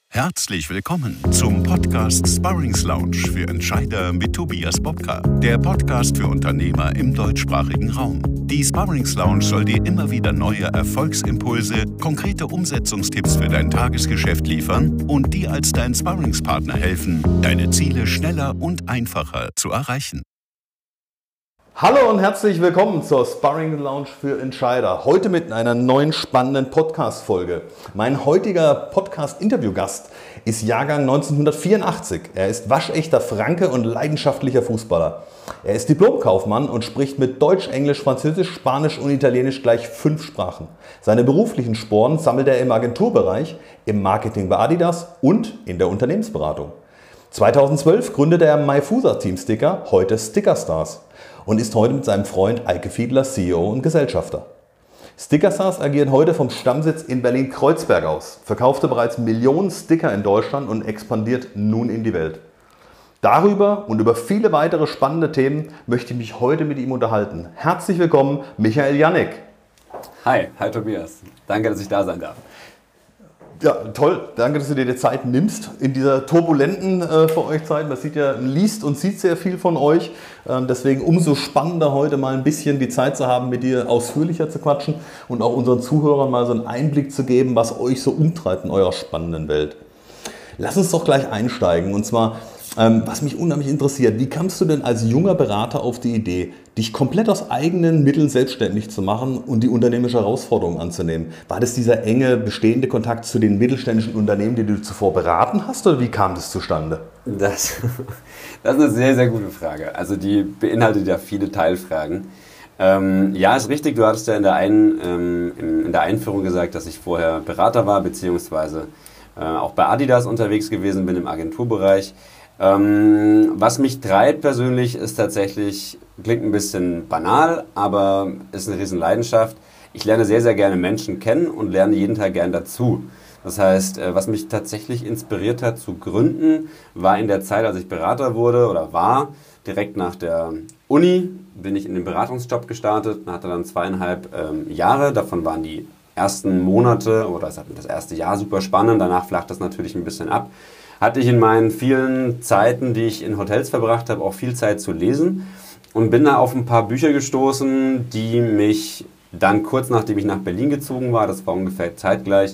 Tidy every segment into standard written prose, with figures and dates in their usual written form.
Herzlich willkommen zum Podcast Sparrings Lounge für Entscheider mit Tobias Bobka, der Podcast für Unternehmer im deutschsprachigen Raum. Die Sparrings Lounge soll dir immer wieder neue Erfolgsimpulse, konkrete Umsetzungstipps für dein Tagesgeschäft liefern und dir als dein Sparringspartner helfen, deine Ziele schneller und einfacher zu erreichen. Hallo und herzlich willkommen zur Sparring Lounge für Entscheider. Heute mit einer neuen spannenden Podcast-Folge. Mein heutiger Podcast-Interviewgast ist Jahrgang 1984. Er ist waschechter Franke und leidenschaftlicher Fußballer. Er ist Diplomkaufmann und spricht mit Deutsch, Englisch, Französisch, Spanisch und Italienisch gleich 5 Sprachen. Seine beruflichen Sporen sammelt er im Agenturbereich, im Marketing bei Adidas und in der Unternehmensberatung. 2012 gründete er MyFusa Team Sticker, heute Stickerstars, und ist heute mit seinem Freund Eike Fiedler CEO und Gesellschafter. Stickerstars agiert heute vom Stammsitz in Berlin-Kreuzberg aus, verkaufte bereits Millionen Sticker in Deutschland und expandiert nun in die Welt. Darüber und über viele weitere spannende Themen möchte ich mich heute mit ihm unterhalten. Herzlich willkommen, Michael Jannek. Hi Tobias. Danke, dass ich da sein darf. Ja, toll. Danke, dass du dir die Zeit nimmst in dieser turbulenten für euch Zeit. Man liest und sieht sehr viel von euch. Deswegen umso spannender heute mal ein bisschen die Zeit zu haben, mit dir ausführlicher zu quatschen und auch unseren Zuhörern mal so einen Einblick zu geben, was euch so umtreibt in eurer spannenden Welt. Lass uns doch gleich einsteigen. Und zwar, was mich unheimlich interessiert, wie kamst du denn als junger Berater auf die Idee, dich komplett aus eigenen Mitteln selbstständig zu machen und die unternehmerische Herausforderung anzunehmen? War das dieser enge, bestehende Kontakt zu den mittelständischen Unternehmen, die du zuvor beraten hast, oder wie kam das zustande? Das ist eine sehr, sehr gute Frage. Also die beinhaltet ja viele Teilfragen. Ja, ist richtig, du hattest ja in der Einführung gesagt, dass ich vorher Berater war, beziehungsweise auch bei Adidas unterwegs gewesen bin im Agenturbereich. Was mich treibt persönlich ist tatsächlich, klingt ein bisschen banal, aber ist eine riesen Leidenschaft. Ich lerne sehr, sehr gerne Menschen kennen und lerne jeden Tag gern dazu. Das heißt, was mich tatsächlich inspiriert hat zu gründen, war in der Zeit, als ich Berater wurde oder war, direkt nach der Uni, bin ich in den Beratungsjob gestartet und hatte dann 2,5 Jahre. Davon waren die ersten Monate oder das erste Jahr super spannend, danach flacht das natürlich ein bisschen ab. Hatte ich in meinen vielen Zeiten, die ich in Hotels verbracht habe, auch viel Zeit zu lesen und bin da auf ein paar Bücher gestoßen, die mich dann kurz nachdem ich nach Berlin gezogen war, das war ungefähr zeitgleich,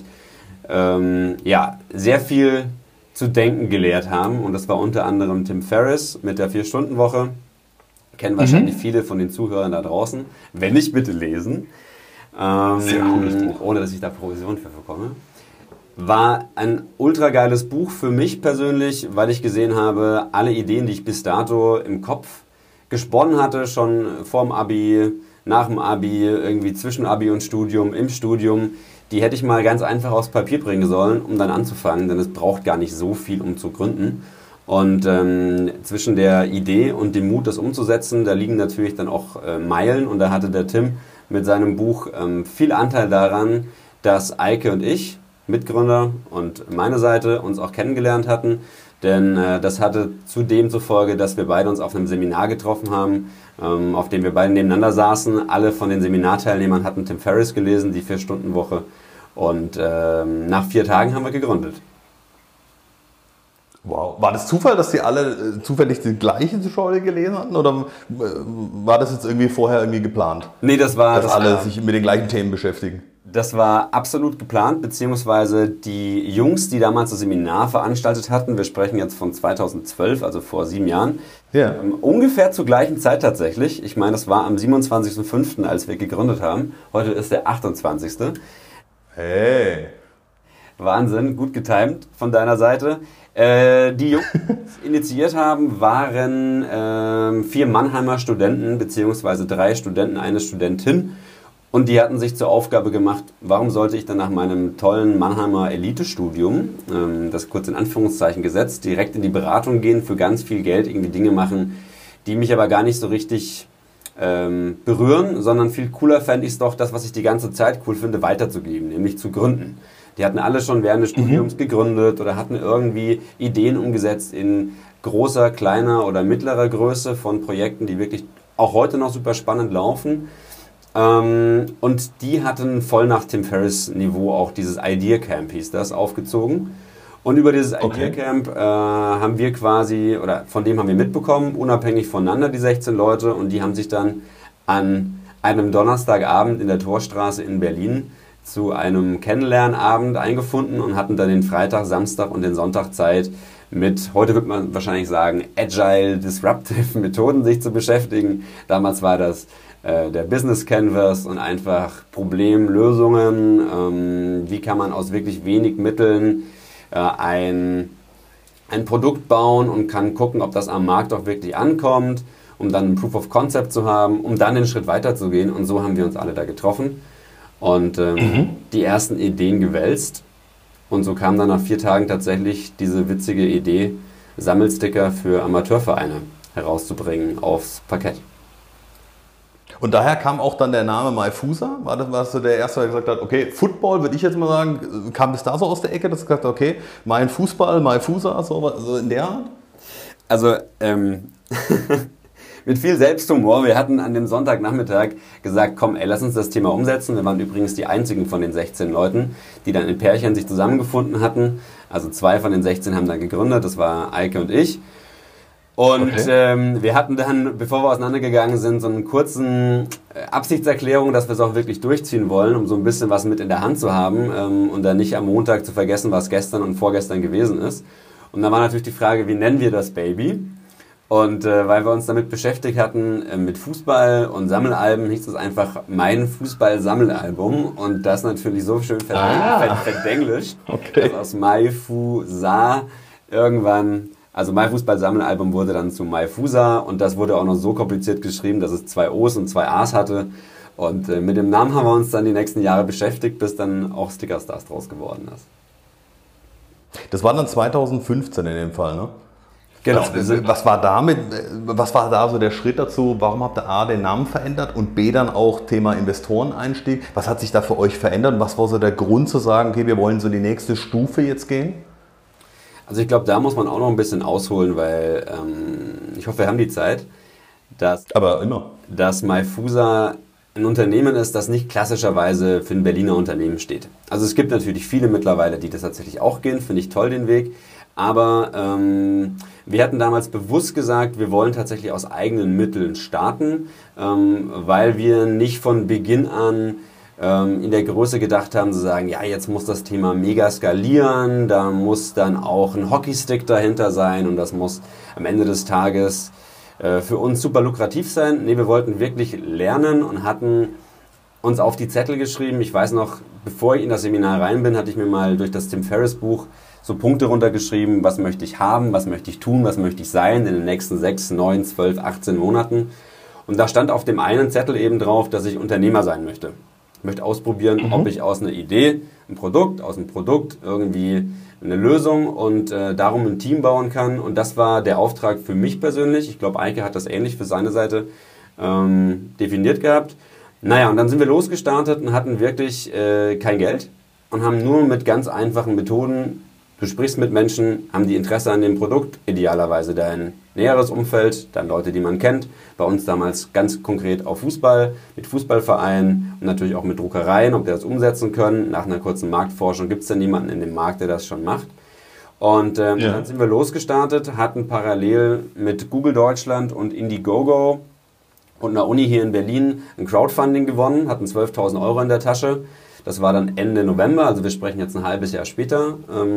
sehr viel zu denken gelehrt haben. Und das war unter anderem Tim Ferriss mit der 4-Stunden-Woche. Kennen wahrscheinlich viele von den Zuhörern da draußen. Wenn nicht, bitte lesen. Sehr cooles Buch. Ohne dass ich da Provision für bekomme. War ein ultra geiles Buch für mich persönlich, weil ich gesehen habe, alle Ideen, die ich bis dato im Kopf gesponnen hatte, schon vorm Abi, nach dem Abi, irgendwie zwischen Abi und Studium, im Studium, die hätte ich mal ganz einfach aufs Papier bringen sollen, um dann anzufangen, denn es braucht gar nicht so viel, um zu gründen. Und zwischen der Idee und dem Mut, das umzusetzen, da liegen natürlich dann auch Meilen, und da hatte der Tim mit seinem Buch viel Anteil daran, dass Eike und ich, Mitgründer und meine Seite, uns auch kennengelernt hatten, denn das hatte zudem zur Folge, dass wir beide uns auf einem Seminar getroffen haben, auf dem wir beide nebeneinander saßen. Alle von den Seminarteilnehmern hatten Tim Ferriss gelesen, die 4-Stunden-Woche, und nach 4 Tagen haben wir gegründet. Wow. War das Zufall, dass die alle zufällig die gleiche Zuschauer gelesen hatten, oder war das jetzt irgendwie vorher geplant? Nee, dass alle sich mit den gleichen Themen beschäftigen. Das war absolut geplant, beziehungsweise die Jungs, die damals das Seminar veranstaltet hatten, wir sprechen jetzt von 2012, also vor 7 Jahren, ungefähr zur gleichen Zeit tatsächlich. Ich meine, das war am 27.05., als wir gegründet haben. Heute ist der 28. Hey! Wahnsinn, gut getimt von deiner Seite. Die Jungs, die initiiert haben, waren 4 Mannheimer Studenten, beziehungsweise 3 Studenten, eine Studentin. Und die hatten sich zur Aufgabe gemacht, warum sollte ich dann nach meinem tollen Mannheimer Elite-Studium, das kurz in Anführungszeichen gesetzt, direkt in die Beratung gehen, für ganz viel Geld irgendwie Dinge machen, die mich aber gar nicht so richtig berühren, sondern viel cooler fände ich es doch, das, was ich die ganze Zeit cool finde, weiterzugeben, nämlich zu gründen. Die hatten alle schon während des Studiums gegründet oder hatten irgendwie Ideen umgesetzt in großer, kleiner oder mittlerer Größe von Projekten, die wirklich auch heute noch super spannend laufen. Und die hatten voll nach Tim Ferriss Niveau auch dieses Idea Camp, hieß das, aufgezogen. Und über dieses Idea Camp haben wir quasi, oder von dem haben wir mitbekommen, unabhängig voneinander, die 16 Leute, und die haben sich dann an einem Donnerstagabend in der Torstraße in Berlin zu einem Kennenlernabend eingefunden und hatten dann den Freitag, Samstag und den Sonntag Zeit, mit, heute wird man wahrscheinlich sagen, agile, disruptive Methoden sich zu beschäftigen. Damals war das der Business Canvas und einfach Problemlösungen. Wie kann man aus wirklich wenig Mitteln ein Produkt bauen und kann gucken, ob das am Markt auch wirklich ankommt, um dann ein Proof of Concept zu haben, um dann den Schritt weiter zu gehen. Und so haben wir uns alle da getroffen und die ersten Ideen gewälzt. Und so kam dann nach 4 Tagen tatsächlich diese witzige Idee, Sammelsticker für Amateurvereine herauszubringen aufs Parkett. Und daher kam auch dann der Name MyFusa? Warst du der Erste, der gesagt hat, okay, Football, würde ich jetzt mal sagen, kam bis da so aus der Ecke, dass du gesagt hast, okay, mein Fußball, MyFusa, so in der Art? Also, mit viel Selbsthumor. Wir hatten an dem Sonntagnachmittag gesagt, komm, lass uns das Thema umsetzen. Wir waren übrigens die einzigen von den 16 Leuten, die dann in Pärchen sich zusammengefunden hatten. Also 2 von den 16 haben dann gegründet, das war Eike und ich. Und wir hatten dann, bevor wir auseinandergegangen sind, so einen kurzen Absichtserklärung, dass wir es auch wirklich durchziehen wollen, um so ein bisschen was mit in der Hand zu haben und dann nicht am Montag zu vergessen, was gestern und vorgestern gewesen ist. Und dann war natürlich die Frage, wie nennen wir das Baby? Und weil wir uns damit beschäftigt hatten, mit Fußball und Sammelalben, hieß es einfach mein Fußball-Sammelalbum. Und das natürlich so schön verdenglischt, dass aus MyFusa irgendwann, also MyFußball-Sammelalbum wurde dann zu MyFusa, und das wurde auch noch so kompliziert geschrieben, dass es 2 O's und 2 A's hatte. Und mit dem Namen haben wir uns dann die nächsten Jahre beschäftigt, bis dann auch Stickerstars draus geworden ist. Das war dann 2015 in dem Fall, ne? Genau. Was war da so der Schritt dazu? Warum habt ihr A, den Namen verändert und B, dann auch Thema Investoreneinstieg? Was hat sich da für euch verändert? Und was war so der Grund zu sagen, okay, wir wollen so die nächste Stufe jetzt gehen? Also ich glaube, da muss man auch noch ein bisschen ausholen, weil ich hoffe, wir haben die Zeit, dass MyFusa ein Unternehmen ist, das nicht klassischerweise für ein Berliner Unternehmen steht. Also es gibt natürlich viele mittlerweile, die das tatsächlich auch gehen, finde ich toll den Weg. Aber wir hatten damals bewusst gesagt, wir wollen tatsächlich aus eigenen Mitteln starten, weil wir nicht von Beginn an in der Größe gedacht haben, zu sagen, ja, jetzt muss das Thema mega skalieren, da muss dann auch ein Hockeystick dahinter sein und das muss am Ende des Tages für uns super lukrativ sein. Nee, wir wollten wirklich lernen und hatten uns auf die Zettel geschrieben. Ich weiß noch, bevor ich in das Seminar rein bin, hatte ich mir mal durch das Tim Ferriss Buch so Punkte runtergeschrieben, was möchte ich haben, was möchte ich tun, was möchte ich sein in den nächsten 6, 9, 12, 18 Monaten. Und da stand auf dem einen Zettel eben drauf, dass ich Unternehmer sein möchte. Ich möchte ausprobieren, ob ich aus einer Idee aus einem Produkt irgendwie eine Lösung und darum ein Team bauen kann. Und das war der Auftrag für mich persönlich. Ich glaube, Eike hat das ähnlich für seine Seite definiert gehabt. Naja, und dann sind wir losgestartet und hatten wirklich kein Geld und haben nur mit ganz einfachen Methoden, du sprichst mit Menschen, haben die Interesse an dem Produkt, idealerweise dein näheres Umfeld, dann Leute, die man kennt. Bei uns damals ganz konkret auf Fußball, mit Fußballvereinen und natürlich auch mit Druckereien, ob die das umsetzen können. Nach einer kurzen Marktforschung gibt es dann niemanden in dem Markt, der das schon macht. Und dann sind wir losgestartet, hatten parallel mit Google Deutschland und Indiegogo und einer Uni hier in Berlin ein Crowdfunding gewonnen, hatten 12.000 Euro in der Tasche. Das war dann Ende November, also wir sprechen jetzt ein halbes Jahr später,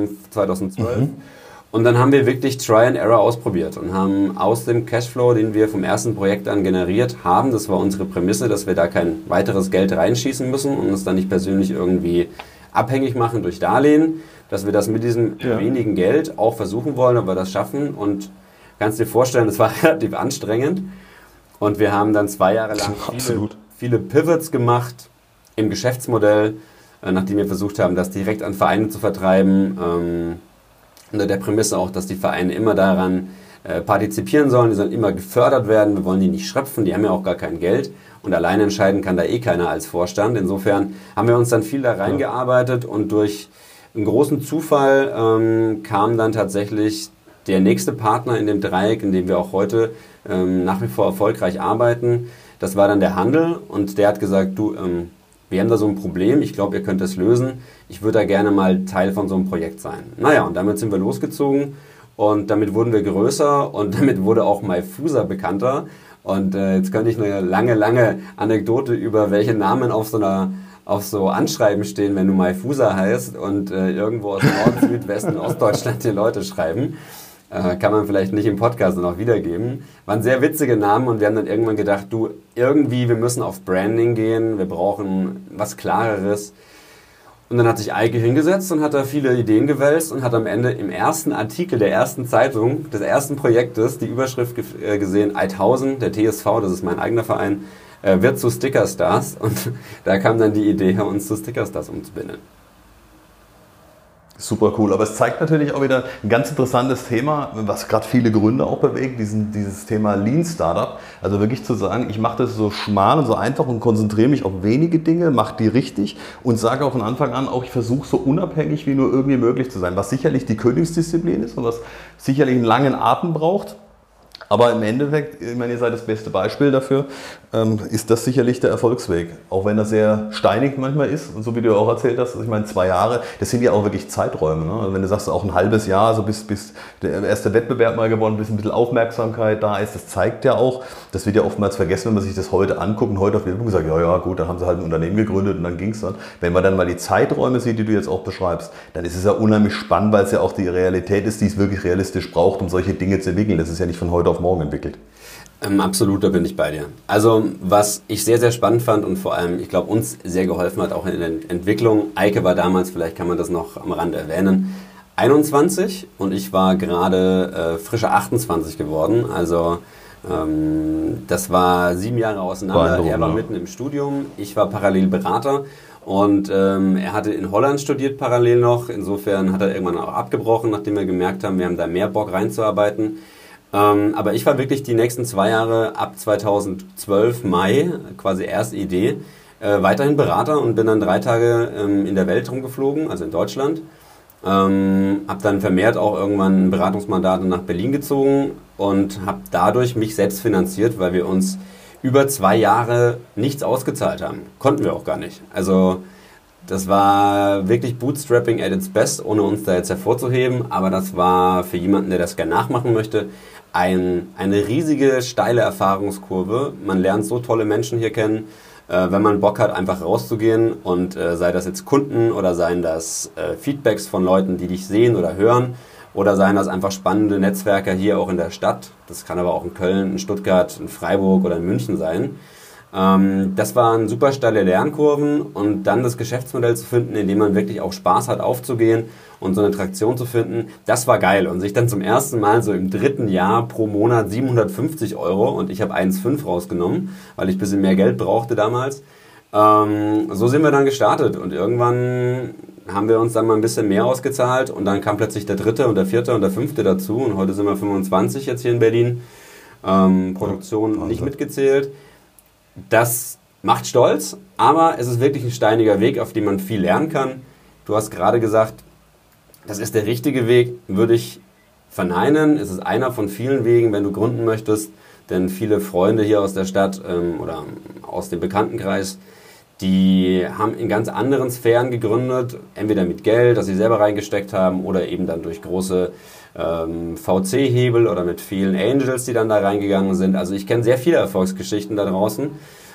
2012. Und dann haben wir wirklich Try and Error ausprobiert und haben aus dem Cashflow, den wir vom ersten Projekt an generiert haben, das war unsere Prämisse, dass wir da kein weiteres Geld reinschießen müssen und uns dann nicht persönlich irgendwie abhängig machen durch Darlehen, dass wir das mit diesem wenigen Geld auch versuchen wollen, ob wir das schaffen. Und kannst dir vorstellen, das war relativ anstrengend. Und wir haben dann 2 Jahre lang viele Pivots gemacht im Geschäftsmodell, nachdem wir versucht haben, das direkt an Vereine zu vertreiben, unter der Prämisse auch, dass die Vereine immer daran partizipieren sollen, die sollen immer gefördert werden, wir wollen die nicht schröpfen, die haben ja auch gar kein Geld und alleine entscheiden kann da eh keiner als Vorstand. Insofern haben wir uns dann viel da reingearbeitet und durch einen großen Zufall kam dann tatsächlich der nächste Partner in dem Dreieck, in dem wir auch heute nach wie vor erfolgreich arbeiten. Das war dann der Handel und der hat gesagt, du, wir haben da so ein Problem, ich glaube, ihr könnt es lösen, ich würde da gerne mal Teil von so einem Projekt sein. Naja, und damit sind wir losgezogen und damit wurden wir größer und damit wurde auch MyFusa bekannter. Und jetzt könnte ich eine lange Anekdote über welche Namen auf so Anschreiben stehen, wenn du MyFusa heißt und irgendwo aus Nord, Süd, Westen, Ostdeutschland die Leute schreiben. Kann man vielleicht nicht im Podcast noch wiedergeben. Waren sehr witzige Namen und wir haben dann irgendwann gedacht, wir müssen auf Branding gehen, wir brauchen was Klareres. Und dann hat sich Eike hingesetzt und hat da viele Ideen gewälzt und hat am Ende im ersten Artikel der ersten Zeitung, des ersten Projektes, die Überschrift gesehen, Eidhausen, der TSV, das ist mein eigener Verein, wird zu Stickerstars. Und da kam dann die Idee, uns zu Stickerstars umzubinden. Super cool, aber es zeigt natürlich auch wieder ein ganz interessantes Thema, was gerade viele Gründer auch bewegt, dieses Thema Lean Startup. Also wirklich zu sagen, ich mache das so schmal und so einfach und konzentriere mich auf wenige Dinge, mache die richtig und sage auch von Anfang an auch, ich versuche so unabhängig wie nur irgendwie möglich zu sein, was sicherlich die Königsdisziplin ist und was sicherlich einen langen Atem braucht. Aber im Endeffekt, ich meine, ihr seid das beste Beispiel dafür, ist das sicherlich der Erfolgsweg. Auch wenn er sehr steinig manchmal ist, und so wie du auch erzählt hast, ich meine 2 Jahre, das sind ja auch wirklich Zeiträume. Ne? Also wenn du sagst, auch ein halbes Jahr, so bis der erste Wettbewerb mal gewonnen, bis ein bisschen Aufmerksamkeit da ist, das zeigt ja auch, das wird ja oftmals vergessen, wenn man sich das heute anguckt und heute auf Werbung sagt, ja gut, dann haben sie halt ein Unternehmen gegründet und dann ging es dann. Wenn man dann mal die Zeiträume sieht, die du jetzt auch beschreibst, dann ist es ja unheimlich spannend, weil es ja auch die Realität ist, die es wirklich realistisch braucht, um solche Dinge zu entwickeln. Das ist ja nicht von heute auf morgen entwickelt. Absolut, da bin ich bei dir. Also was ich sehr, sehr spannend fand und vor allem, ich glaube, uns sehr geholfen hat, auch in der Entwicklung. Eike war damals, vielleicht kann man das noch am Rande erwähnen, 21 und ich war gerade frische 28 geworden. Also das war 7 Jahre auseinander. Er war mitten im Studium, ich war parallel Berater. Und er hatte in Holland studiert parallel noch. Insofern hat er irgendwann auch abgebrochen, nachdem wir gemerkt haben, wir haben da mehr Bock reinzuarbeiten. Aber ich war wirklich die nächsten 2 Jahre ab 2012 Mai, quasi erste Idee, weiterhin Berater und bin dann 3 Tage in der Welt rumgeflogen, also in Deutschland. Habe dann vermehrt auch irgendwann Beratungsmandate nach Berlin gezogen und habe dadurch mich selbst finanziert, weil wir uns über 2 Jahre nichts ausgezahlt haben. Konnten wir auch gar nicht. Also das war wirklich Bootstrapping at its best, ohne uns da jetzt hervorzuheben. Aber das war für jemanden, der das gerne nachmachen möchte, eine riesige, steile Erfahrungskurve. Man lernt so tolle Menschen hier kennen, wenn man Bock hat, einfach rauszugehen. Und sei das jetzt Kunden oder seien das Feedbacks von Leuten, die dich sehen oder hören. Oder seien das einfach spannende Netzwerker hier auch in der Stadt. Das kann aber auch in Köln, in Stuttgart, in Freiburg oder in München sein. Das waren super steile Lernkurven und dann das Geschäftsmodell zu finden, in dem man wirklich auch Spaß hat aufzugehen und so eine Traktion zu finden, das war geil. Und sich dann zum ersten Mal so im 3. Jahr pro Monat 750 € und ich habe 1,5 rausgenommen, weil ich ein bisschen mehr Geld brauchte damals. So sind wir dann gestartet und irgendwann haben wir uns dann mal ein bisschen mehr ausgezahlt und dann kam plötzlich der 3. und der 4. und der 5. dazu und heute sind wir 25 jetzt hier in Berlin. Produktion nicht mitgezählt. Das macht stolz, aber es ist wirklich ein steiniger Weg, auf dem man viel lernen kann. Du hast gerade gesagt, das ist der richtige Weg, würde ich verneinen. Es ist einer von vielen Wegen, wenn du gründen möchtest, denn viele Freunde hier aus der Stadt oder aus dem Bekanntenkreis, die haben in ganz anderen Sphären gegründet, entweder mit Geld, das sie selber reingesteckt haben oder eben dann durch große VC-Hebel oder mit vielen Angels, die dann da reingegangen sind. Also ich kenne sehr viele Erfolgsgeschichten da draußen,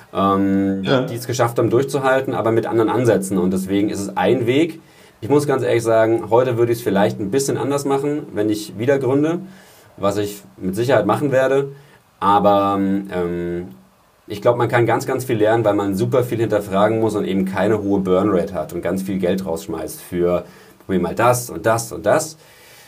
die es geschafft haben durchzuhalten, aber mit anderen Ansätzen und deswegen ist es ein Weg. Ich muss ganz ehrlich sagen, heute würde ich es vielleicht ein bisschen anders machen, wenn ich wieder gründe, was ich mit Sicherheit machen werde, aber ich glaube, man kann ganz, ganz viel lernen, weil man super viel hinterfragen muss und eben keine hohe Burnrate hat und ganz viel Geld rausschmeißt für, probier mal das und das und das.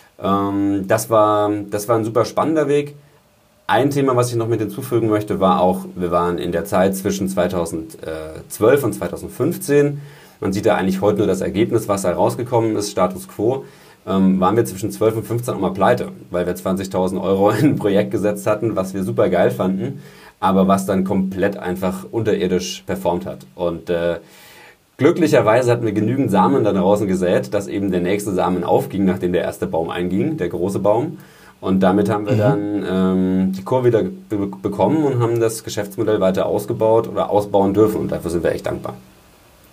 Das war ein super spannender Weg. Ein Thema, was ich noch mit hinzufügen möchte, war auch, wir waren in der Zeit zwischen 2012 und 2015. Man sieht da eigentlich heute nur das Ergebnis, was da rausgekommen ist, Status Quo. Waren wir zwischen 12 und 15 auch mal pleite, weil wir 20.000 € in ein Projekt gesetzt hatten, was wir super geil fanden, aber was dann komplett einfach unterirdisch performt hat. Und glücklicherweise hatten wir genügend Samen da draußen gesät, dass eben der nächste Samen aufging, nachdem der erste Baum einging, der große Baum. Und damit haben wir dann die Kurve wieder bekommen und haben das Geschäftsmodell weiter ausgebaut oder ausbauen dürfen. Und dafür sind wir echt dankbar.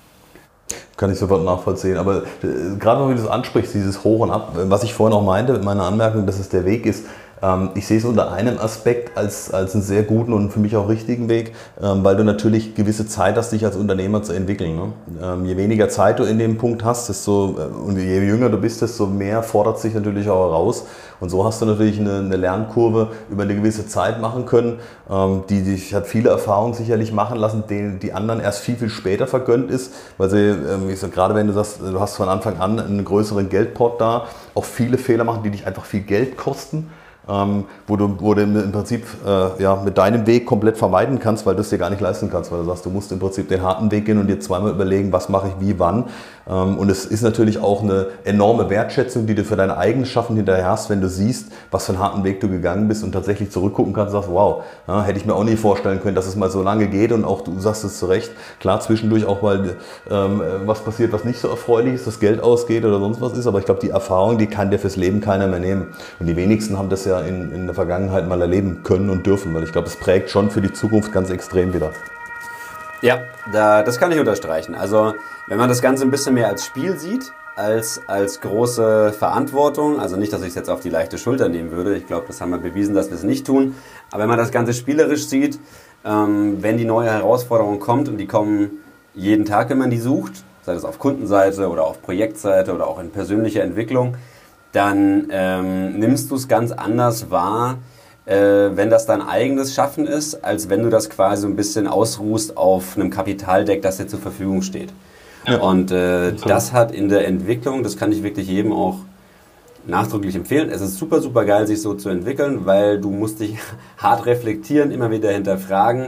Kann ich sofort nachvollziehen. Aber gerade wenn du das ansprichst, dieses Hoch und Ab, was ich vorhin auch meinte mit meiner Anmerkung, dass es der Weg ist, ich sehe es unter einem Aspekt als einen sehr guten und für mich auch richtigen Weg, weil du natürlich gewisse Zeit hast, dich als Unternehmer zu entwickeln. Ne? Je weniger Zeit du in dem Punkt hast, und je jünger du bist, desto mehr fordert sich natürlich auch heraus. Und so hast du natürlich eine Lernkurve über eine gewisse Zeit machen können, die dich hat viele Erfahrungen sicherlich machen lassen, denen die anderen erst viel, viel später vergönnt ist, weil sie, gerade wenn du sagst, du hast von Anfang an einen größeren Geldpot da, auch viele Fehler machen, die dich einfach viel Geld kosten. Wo du im Prinzip mit deinem Weg komplett vermeiden kannst, weil du es dir gar nicht leisten kannst, weil du sagst, du musst im Prinzip den harten Weg gehen und dir zweimal überlegen, was mache ich wie, wann. Und es ist natürlich auch eine enorme Wertschätzung, die du für deine Eigenschaften hinterher hast, wenn du siehst, was für einen harten Weg du gegangen bist und tatsächlich zurückgucken kannst und sagst, wow, hätte ich mir auch nie vorstellen können, dass es mal so lange geht, und auch du sagst es zu Recht, klar, zwischendurch auch mal was passiert, was nicht so erfreulich ist, dass Geld ausgeht oder sonst was ist, aber ich glaube, die Erfahrung, die kann dir fürs Leben keiner mehr nehmen. Und die wenigsten haben das ja in der Vergangenheit mal erleben können und dürfen, weil ich glaube, es prägt schon für die Zukunft ganz extrem wieder. Ja, das kann ich unterstreichen. Also wenn man das Ganze ein bisschen mehr als Spiel sieht, als große Verantwortung, also nicht, dass ich es jetzt auf die leichte Schulter nehmen würde, ich glaube, das haben wir bewiesen, dass wir es nicht tun, aber wenn man das Ganze spielerisch sieht, wenn die neue Herausforderung kommt, und die kommen jeden Tag, wenn man die sucht, sei das auf Kundenseite oder auf Projektseite oder auch in persönlicher Entwicklung, dann nimmst du es ganz anders wahr, wenn das dein eigenes Schaffen ist, als wenn du das quasi so ein bisschen ausruhst auf einem Kapitaldeck, das dir zur Verfügung steht. Ja. Und das hat in der Entwicklung, das kann ich wirklich jedem auch nachdrücklich empfehlen. Es ist super, super geil, sich so zu entwickeln, weil du musst dich hart reflektieren, immer wieder hinterfragen.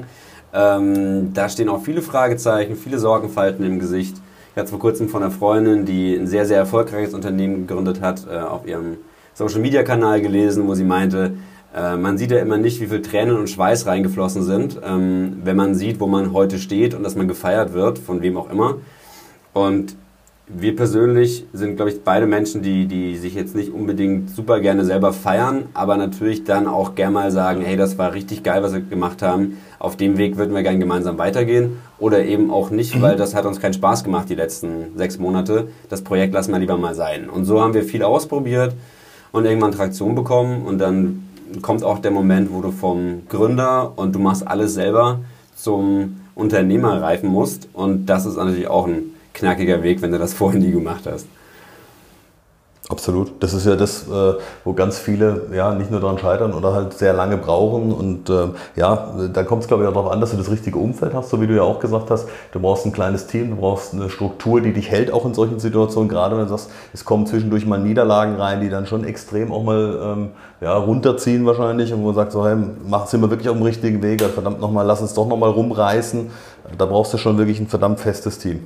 Da stehen auch viele Fragezeichen, viele Sorgenfalten im Gesicht. Ich hatte vor kurzem von einer Freundin, die ein sehr, sehr erfolgreiches Unternehmen gegründet hat, auf ihrem Social-Media-Kanal gelesen, wo sie meinte, man sieht ja immer nicht, wie viel Tränen und Schweiß reingeflossen sind, wenn man sieht, wo man heute steht und dass man gefeiert wird, von wem auch immer. Und wir persönlich sind, glaube ich, beide Menschen, die sich jetzt nicht unbedingt super gerne selber feiern, aber natürlich dann auch gerne mal sagen, hey, das war richtig geil, was wir gemacht haben. Auf dem Weg würden wir gerne gemeinsam weitergehen. Oder eben auch nicht, weil das hat uns keinen Spaß gemacht die letzten 6 Monate. Das Projekt lassen wir lieber mal sein. Und so haben wir viel ausprobiert und irgendwann Traktion bekommen. Und dann kommt auch der Moment, wo du vom Gründer und du machst alles selber zum Unternehmer reifen musst. Und das ist natürlich auch ein knackiger Weg, wenn du das vorher nie gemacht hast. Absolut. Das ist ja das, wo ganz viele nicht nur daran scheitern oder halt sehr lange brauchen. Und da kommt es, glaube ich, auch darauf an, dass du das richtige Umfeld hast, so wie du ja auch gesagt hast. Du brauchst ein kleines Team, du brauchst eine Struktur, die dich hält, auch in solchen Situationen. Gerade wenn du sagst, es kommen zwischendurch mal Niederlagen rein, die dann schon extrem auch mal runterziehen wahrscheinlich. Und wo man sagt, so, hey, sind wir wirklich auf dem richtigen Weg? Verdammt nochmal, lass uns doch nochmal rumreißen. Da brauchst du schon wirklich ein verdammt festes Team.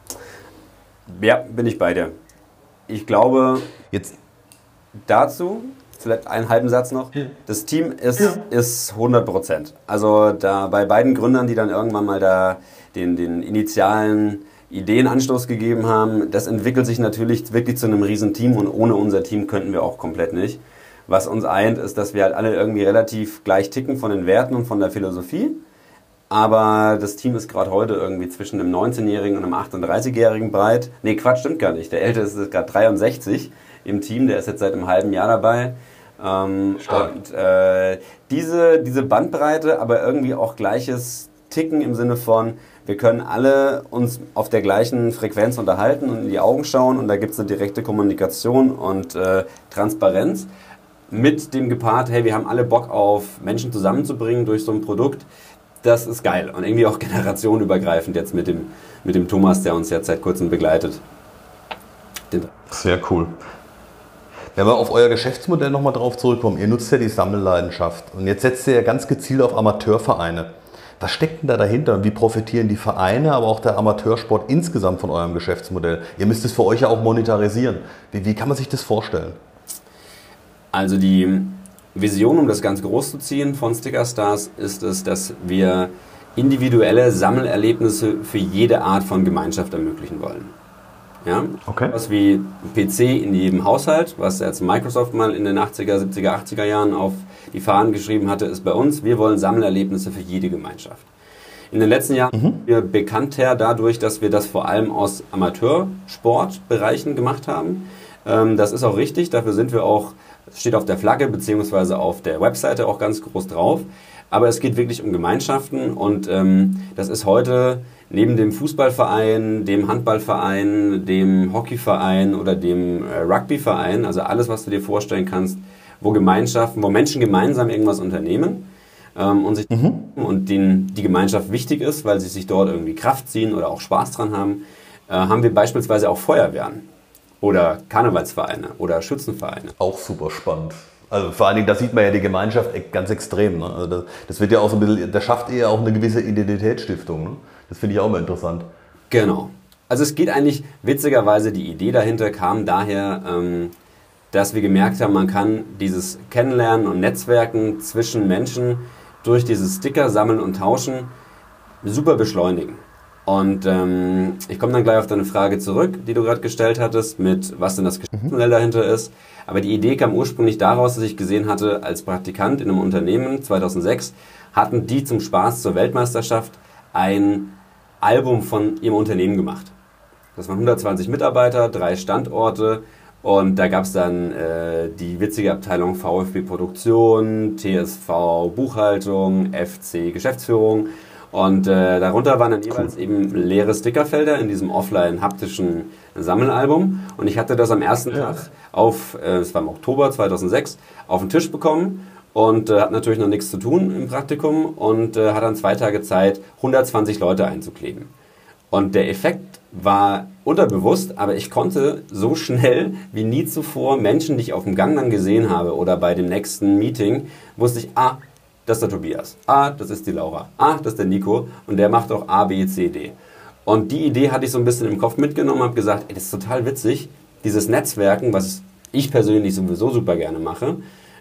Ja, bin ich bei dir. Ich glaube, jetzt dazu, vielleicht einen halben Satz noch, das Team ist 100%. Also da bei beiden Gründern, die dann irgendwann mal da den initialen Ideenanstoß gegeben haben, das entwickelt sich natürlich wirklich zu einem riesen Team, und ohne unser Team könnten wir auch komplett nicht. Was uns eint, ist, dass wir halt alle irgendwie relativ gleich ticken von den Werten und von der Philosophie. Aber das Team ist gerade heute irgendwie zwischen einem 19-Jährigen und einem 38-Jährigen breit. Nee, Quatsch, stimmt gar nicht. Der Älteste ist gerade 63 im Team, der ist jetzt seit einem halben Jahr dabei. Diese Bandbreite, aber irgendwie auch gleiches Ticken im Sinne von, wir können alle uns auf der gleichen Frequenz unterhalten und in die Augen schauen, und da gibt es eine direkte Kommunikation und Transparenz. Mit dem gepaart, hey, wir haben alle Bock auf Menschen zusammenzubringen durch so ein Produkt. Das ist geil und irgendwie auch generationenübergreifend jetzt mit dem Thomas, der uns jetzt seit kurzem begleitet. Sehr cool. Wenn wir auf euer Geschäftsmodell nochmal drauf zurückkommen, ihr nutzt ja die Sammelleidenschaft und jetzt setzt ihr ja ganz gezielt auf Amateurvereine. Was steckt denn da dahinter und wie profitieren die Vereine, aber auch der Amateursport insgesamt von eurem Geschäftsmodell? Ihr müsst es für euch ja auch monetarisieren. Wie kann man sich das vorstellen? Also die Vision, um das ganz groß zu ziehen von Stickerstars, ist es, dass wir individuelle Sammelerlebnisse für jede Art von Gemeinschaft ermöglichen wollen. Ja? Okay. Was wie PC in jedem Haushalt, was jetzt Microsoft mal in den 80er, 70er, 80er Jahren auf die Fahnen geschrieben hatte, ist bei uns, wir wollen Sammelerlebnisse für jede Gemeinschaft. In den letzten Jahren sind wir bekannter dadurch, dass wir das vor allem aus Amateursportbereichen gemacht haben. Das ist auch richtig, dafür sind wir auch, steht auf der Flagge bzw. auf der Webseite auch ganz groß drauf. Aber es geht wirklich um Gemeinschaften und das ist heute neben dem Fußballverein, dem Handballverein, dem Hockeyverein oder dem Rugbyverein, also alles, was du dir vorstellen kannst, wo Menschen gemeinsam irgendwas unternehmen und denen die Gemeinschaft wichtig ist, weil sie sich dort irgendwie Kraft ziehen oder auch Spaß dran haben, haben wir beispielsweise auch Feuerwehren oder Karnevalsvereine oder Schützenvereine. Auch super spannend. Also vor allen Dingen, da sieht man ja die Gemeinschaft ganz extrem. Ne? Also das wird ja auch so ein bisschen, das schafft eher auch eine gewisse Identitätsstiftung. Ne? Das finde ich auch mal interessant. Genau. Also es geht eigentlich, witzigerweise, die Idee dahinter kam daher, dass wir gemerkt haben, man kann dieses Kennenlernen und Netzwerken zwischen Menschen durch dieses Sticker sammeln und tauschen super beschleunigen. Und ich komme dann gleich auf deine Frage zurück, die du gerade gestellt hattest, mit was denn das Geschäftsmodell dahinter ist. Aber die Idee kam ursprünglich daraus, dass ich gesehen hatte, als Praktikant in einem Unternehmen 2006 hatten die zum Spaß zur Weltmeisterschaft ein Album von ihrem Unternehmen gemacht. Das waren 120 Mitarbeiter, 3 Standorte und da gab es dann die witzige Abteilung VfB Produktion, TSV Buchhaltung, FC Geschäftsführung. Und darunter waren dann jeweils eben leere Stickerfelder in diesem offline haptischen Sammelalbum. Und ich hatte das am ersten Tag es war im Oktober 2006, auf den Tisch bekommen und hatte natürlich noch nichts zu tun im Praktikum und hatte dann 2 Tage Zeit, 120 Leute einzukleben. Und der Effekt war unterbewusst, aber ich konnte so schnell wie nie zuvor Menschen, die ich auf dem Gang dann gesehen habe oder bei dem nächsten Meeting, wusste ich, das ist der Tobias. Das ist die Laura. Das ist der Nico. Und der macht auch A, B, C, D. Und die Idee hatte ich so ein bisschen im Kopf mitgenommen, habe gesagt, das ist total witzig, dieses Netzwerken, was ich persönlich sowieso super gerne mache,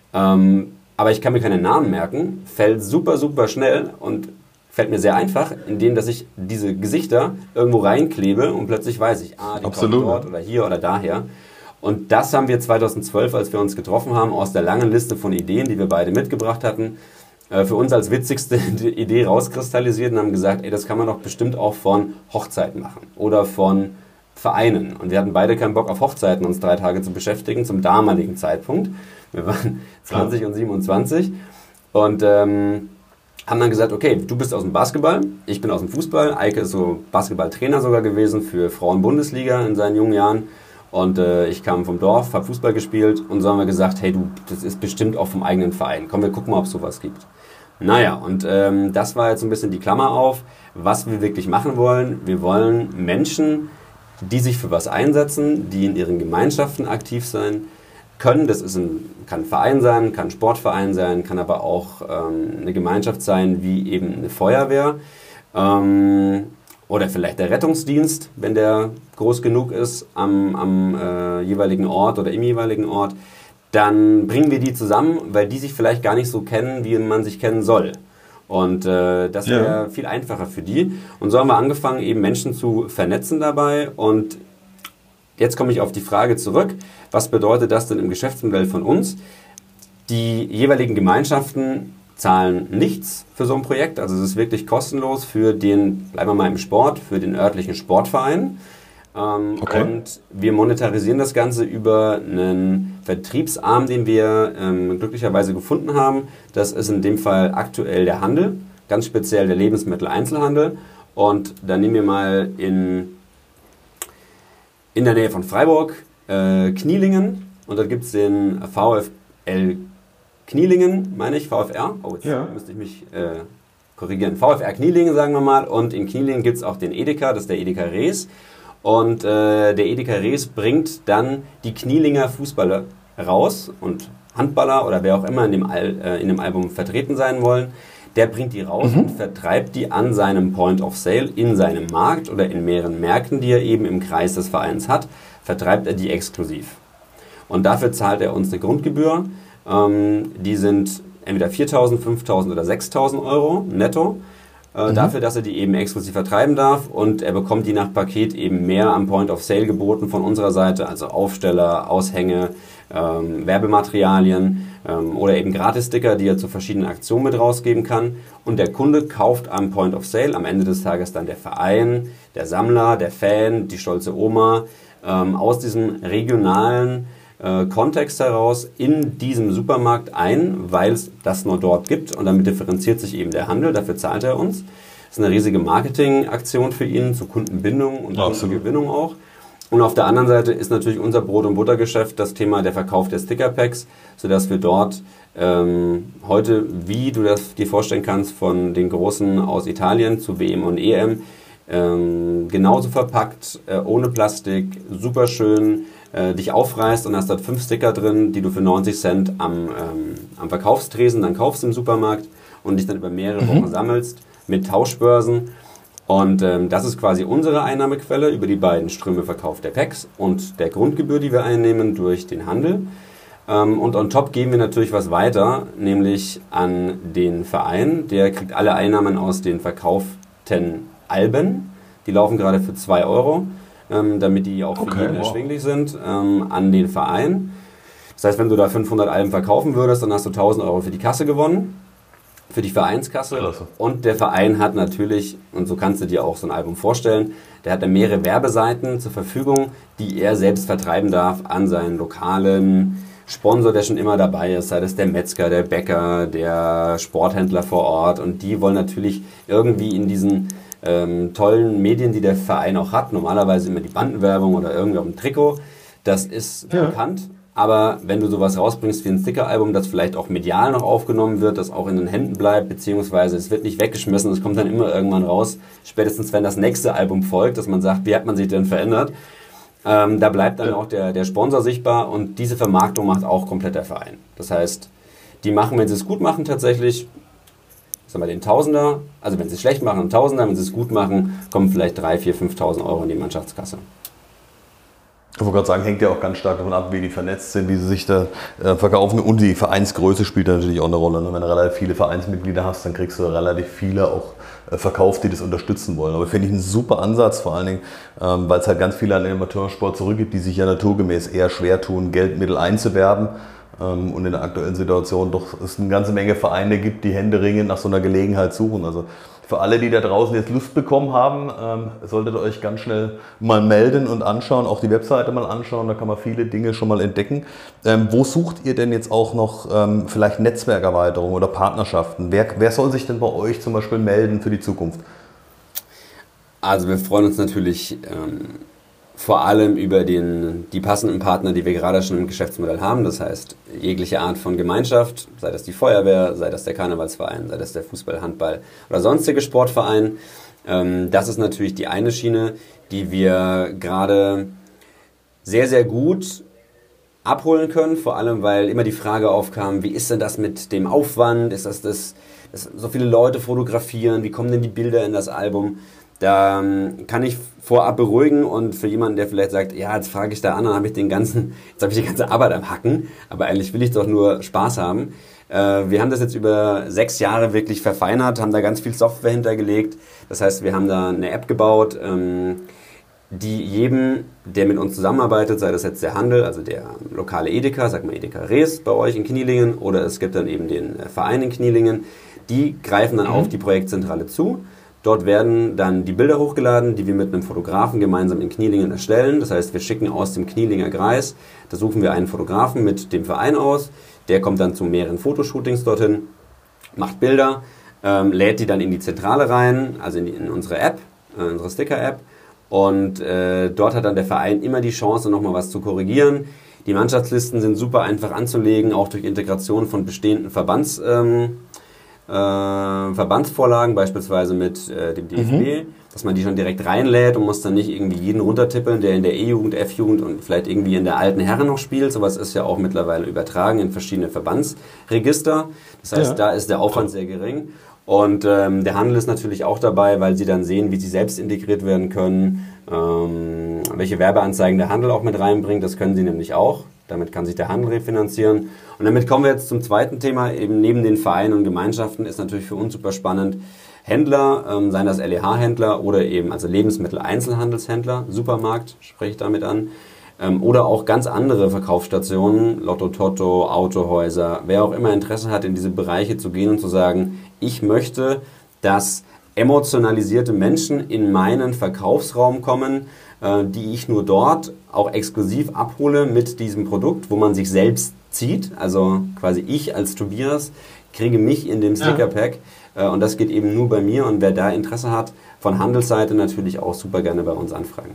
aber ich kann mir keine Namen merken, fällt super, super schnell und fällt mir sehr einfach, indem dass ich diese Gesichter irgendwo reinklebe und plötzlich weiß ich, die kommen dort oder hier oder daher. Und das haben wir 2012, als wir uns getroffen haben, aus der langen Liste von Ideen, die wir beide mitgebracht hatten, für uns als witzigste Idee rauskristallisiert und haben gesagt, das kann man doch bestimmt auch von Hochzeiten machen oder von Vereinen. Und wir hatten beide keinen Bock auf Hochzeiten, uns 3 Tage zu beschäftigen, zum damaligen Zeitpunkt. Wir waren 20 und 27 und haben dann gesagt, okay, du bist aus dem Basketball, ich bin aus dem Fußball. Eike ist so Basketballtrainer sogar gewesen für Frauen-Bundesliga in seinen jungen Jahren. Und ich kam vom Dorf, habe Fußball gespielt und so haben wir gesagt, hey du, das ist bestimmt auch vom eigenen Verein. Komm, wir gucken mal, ob es sowas gibt. Naja, und das war jetzt so ein bisschen die Klammer auf, was wir wirklich machen wollen. Wir wollen Menschen, die sich für was einsetzen, die in ihren Gemeinschaften aktiv sein können. Das kann ein Verein sein, kann ein Sportverein sein, kann aber auch eine Gemeinschaft sein, wie eben eine Feuerwehr. Oder vielleicht der Rettungsdienst, wenn der groß genug ist am jeweiligen Ort oder im jeweiligen Ort. Dann bringen wir die zusammen, weil die sich vielleicht gar nicht so kennen, wie man sich kennen soll. Und das wäre viel einfacher für die. Und so haben wir angefangen, eben Menschen zu vernetzen dabei. Und jetzt komme ich auf die Frage zurück, was bedeutet das denn im Geschäftsmodell von uns? Die jeweiligen Gemeinschaften zahlen nichts für so ein Projekt. Also es ist wirklich kostenlos für den, bleiben wir mal im Sport, für den örtlichen Sportverein. Okay. Und wir monetarisieren das Ganze über einen Vertriebsarm, den wir glücklicherweise gefunden haben. Das ist in dem Fall aktuell der Handel, ganz speziell der Lebensmitteleinzelhandel. Und da nehmen wir mal in der Nähe von Freiburg Knielingen. Und da gibt es den VfL Knielingen, meine ich, VfR. Oh, jetzt müsste ich mich korrigieren. VfR Knielingen, sagen wir mal. Und in Knielingen gibt es auch den Edeka, das ist der Edeka Rees. Und der Edeka Rees bringt dann die Knielinger Fußballer raus und Handballer oder wer auch immer in dem Album vertreten sein wollen, der bringt die raus und vertreibt die an seinem Point of Sale in seinem Markt oder in mehreren Märkten, die er eben im Kreis des Vereins hat, vertreibt er die exklusiv. Und dafür zahlt er uns eine Grundgebühr. Die sind entweder 4.000, 5.000 oder 6.000 Euro netto. Dafür, dass er die eben exklusiv vertreiben darf und er bekommt die nach Paket eben mehr am Point of Sale geboten von unserer Seite, also Aufsteller, Aushänge, Werbematerialien oder eben Gratis-Sticker, die er zu verschiedenen Aktionen mit rausgeben kann. Und der Kunde kauft am Point of Sale, am Ende des Tages dann der Verein, der Sammler, der Fan, die stolze Oma, aus diesem regionalen Kontext heraus in diesem Supermarkt ein, weil es das nur dort gibt und damit differenziert sich eben der Handel, dafür zahlt er uns. Das ist eine riesige Marketingaktion für ihn, zur Kundenbindung und Kundengewinnung auch. Und auf der anderen Seite ist natürlich unser Brot- und Buttergeschäft das Thema der Verkauf der Stickerpacks, sodass wir dort heute, wie du das dir vorstellen kannst, von den Großen aus Italien zu WM und EM, genauso verpackt, ohne Plastik, super schön, dich aufreißt und hast dort 5 Sticker drin, die du für 90 Cent am Verkaufstresen dann kaufst im Supermarkt und dich dann über mehrere Wochen sammelst mit Tauschbörsen. Und das ist quasi unsere Einnahmequelle über die beiden Ströme Verkauf der Packs und der Grundgebühr, die wir einnehmen durch den Handel. Und on top geben wir natürlich was weiter, nämlich an den Verein. Der kriegt alle Einnahmen aus den verkauften Alben. Die laufen gerade für 2 €, damit die auch für jeden erschwinglich sind, an den Verein. Das heißt, wenn du da 500 Alben verkaufen würdest, dann hast du 1.000 € für die Kasse gewonnen. Für die Vereinskasse. Klasse. Und der Verein hat natürlich, und so kannst du dir auch so ein Album vorstellen, der hat dann mehrere Werbeseiten zur Verfügung, die er selbst vertreiben darf an seinen lokalen Sponsor, der schon immer dabei ist, sei das der Metzger, der Bäcker, der Sporthändler vor Ort. Und die wollen natürlich irgendwie in diesen tollen Medien, die der Verein auch hat, normalerweise immer die Bandenwerbung oder irgendwie auf dem Trikot, das ist bekannt. Aber wenn du sowas rausbringst wie ein Stickeralbum, das vielleicht auch medial noch aufgenommen wird, das auch in den Händen bleibt, beziehungsweise es wird nicht weggeschmissen, es kommt dann immer irgendwann raus, spätestens wenn das nächste Album folgt, dass man sagt, wie hat man sich denn verändert, da bleibt dann auch der Sponsor sichtbar und diese Vermarktung macht auch komplett der Verein. Das heißt, die machen, wenn sie es gut machen, tatsächlich, sagen wir den Tausender, also wenn sie es schlecht machen, einen Tausender, wenn sie es gut machen, kommen vielleicht 3.000, 4.000, 5.000 € in die Mannschaftskasse. Ich wollte gerade sagen, hängt ja auch ganz stark davon ab, wie die vernetzt sind, wie sie sich da verkaufen. Und die Vereinsgröße spielt da natürlich auch eine Rolle. Wenn du relativ viele Vereinsmitglieder hast, dann kriegst du relativ viele auch verkauft, die das unterstützen wollen. Aber finde ich einen super Ansatz, vor allen Dingen, weil es halt ganz viele an den Amateursport zurückgibt, die sich ja naturgemäß eher schwer tun, Geldmittel einzuwerben. Und in der aktuellen Situation doch es eine ganze Menge Vereine gibt, die händeringend nach so einer Gelegenheit suchen. Also für alle, die da draußen jetzt Lust bekommen haben, solltet ihr euch ganz schnell mal melden und anschauen, auch die Webseite mal anschauen, da kann man viele Dinge schon mal entdecken. Wo sucht ihr denn jetzt auch noch vielleicht Netzwerkerweiterung oder Partnerschaften? Wer soll sich denn bei euch zum Beispiel melden für die Zukunft? Also wir freuen uns natürlich vor allem über die passenden Partner, die wir gerade schon im Geschäftsmodell haben. Das heißt, jegliche Art von Gemeinschaft, sei das die Feuerwehr, sei das der Karnevalsverein, sei das der Fußball, Handball oder sonstige Sportverein. Das ist natürlich die eine Schiene, die wir gerade sehr, sehr gut abholen können. Vor allem, weil immer die Frage aufkam, wie ist denn das mit dem Aufwand? Ist das so viele Leute fotografieren? Wie kommen denn die Bilder in das Album? Da kann ich vorab beruhigen und für jemanden, der vielleicht sagt, ja, jetzt frage ich da an, dann habe ich die ganze Arbeit am Hacken, aber eigentlich will ich doch nur Spaß haben. Wir haben das jetzt über 6 Jahre wirklich verfeinert, haben da ganz viel Software hintergelegt. Das heißt, wir haben da eine App gebaut, die jedem, der mit uns zusammenarbeitet, sei das jetzt der Handel, also der lokale Edeka, sag mal Edeka Rees bei euch in Knielingen oder es gibt dann eben den Verein in Knielingen, die greifen dann auf die Projektzentrale zu. Dort werden dann die Bilder hochgeladen, die wir mit einem Fotografen gemeinsam in Knielingen erstellen. Das heißt, wir schicken aus dem Knielinger Kreis, da suchen wir einen Fotografen mit dem Verein aus, der kommt dann zu mehreren Fotoshootings dorthin, macht Bilder, lädt die dann in die Zentrale rein, also in unsere App, unsere Sticker-App. Und dort hat dann der Verein immer die Chance, nochmal was zu korrigieren. Die Mannschaftslisten sind super einfach anzulegen, auch durch Integration von bestehenden Verbandsvorlagen, beispielsweise mit dem DFB, dass man die schon direkt reinlädt und muss dann nicht irgendwie jeden runtertippeln, der in der E-Jugend, F-Jugend und vielleicht irgendwie in der alten Herren noch spielt. Sowas ist ja auch mittlerweile übertragen in verschiedene Verbandsregister. Das heißt, da ist der Aufwand sehr gering. Und der Handel ist natürlich auch dabei, weil sie dann sehen, wie sie selbst integriert werden können, welche Werbeanzeigen der Handel auch mit reinbringt. Das können sie nämlich auch. Damit kann sich der Handel refinanzieren. Und damit kommen wir jetzt zum zweiten Thema. Eben neben den Vereinen und Gemeinschaften ist natürlich für uns super spannend. Händler, seien das LEH-Händler oder eben also Lebensmittel-Einzelhandelshändler, Supermarkt spreche ich damit an, oder auch ganz andere Verkaufsstationen, Lotto Totto, Autohäuser, wer auch immer Interesse hat, in diese Bereiche zu gehen und zu sagen, ich möchte, dass emotionalisierte Menschen in meinen Verkaufsraum kommen, die ich nur dort auch exklusiv abhole mit diesem Produkt, wo man sich selbst zieht, also quasi ich als Tobias kriege mich in dem Sticker-Pack und das geht eben nur bei mir und wer da Interesse hat, von Handelsseite natürlich auch super gerne bei uns anfragen.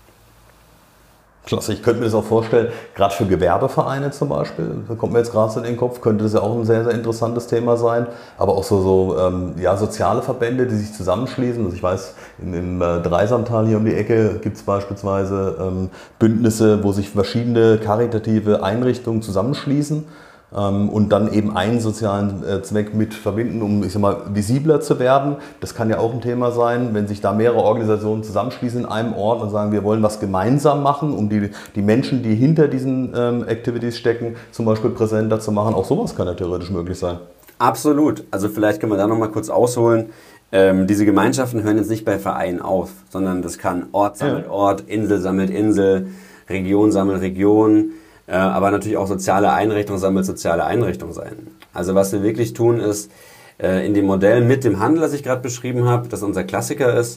Klasse, ich könnte mir das auch vorstellen, gerade für Gewerbevereine zum Beispiel, da kommt mir jetzt gerade so in den Kopf, könnte das ja auch ein sehr, sehr interessantes Thema sein, aber auch soziale Verbände, die sich zusammenschließen. Also ich weiß, im Dreisamtal hier um die Ecke gibt es beispielsweise Bündnisse, wo sich verschiedene karitative Einrichtungen zusammenschließen und dann eben einen sozialen Zweck mit verbinden, um, ich sag mal, visibler zu werden. Das kann ja auch ein Thema sein, wenn sich da mehrere Organisationen zusammenschließen in einem Ort und sagen, wir wollen was gemeinsam machen, um die Menschen, die hinter diesen Activities stecken, zum Beispiel präsenter zu machen. Auch sowas kann ja theoretisch möglich sein. Absolut. Also vielleicht können wir da nochmal kurz ausholen. Diese Gemeinschaften hören jetzt nicht bei Vereinen auf, sondern das kann Ort sammelt Ort, Insel sammelt Insel, Region sammelt Region, aber natürlich auch soziale Einrichtung sammelt soziale Einrichtung sein. Also was wir wirklich tun ist, in dem Modell mit dem Handel, das ich gerade beschrieben habe, das unser Klassiker ist,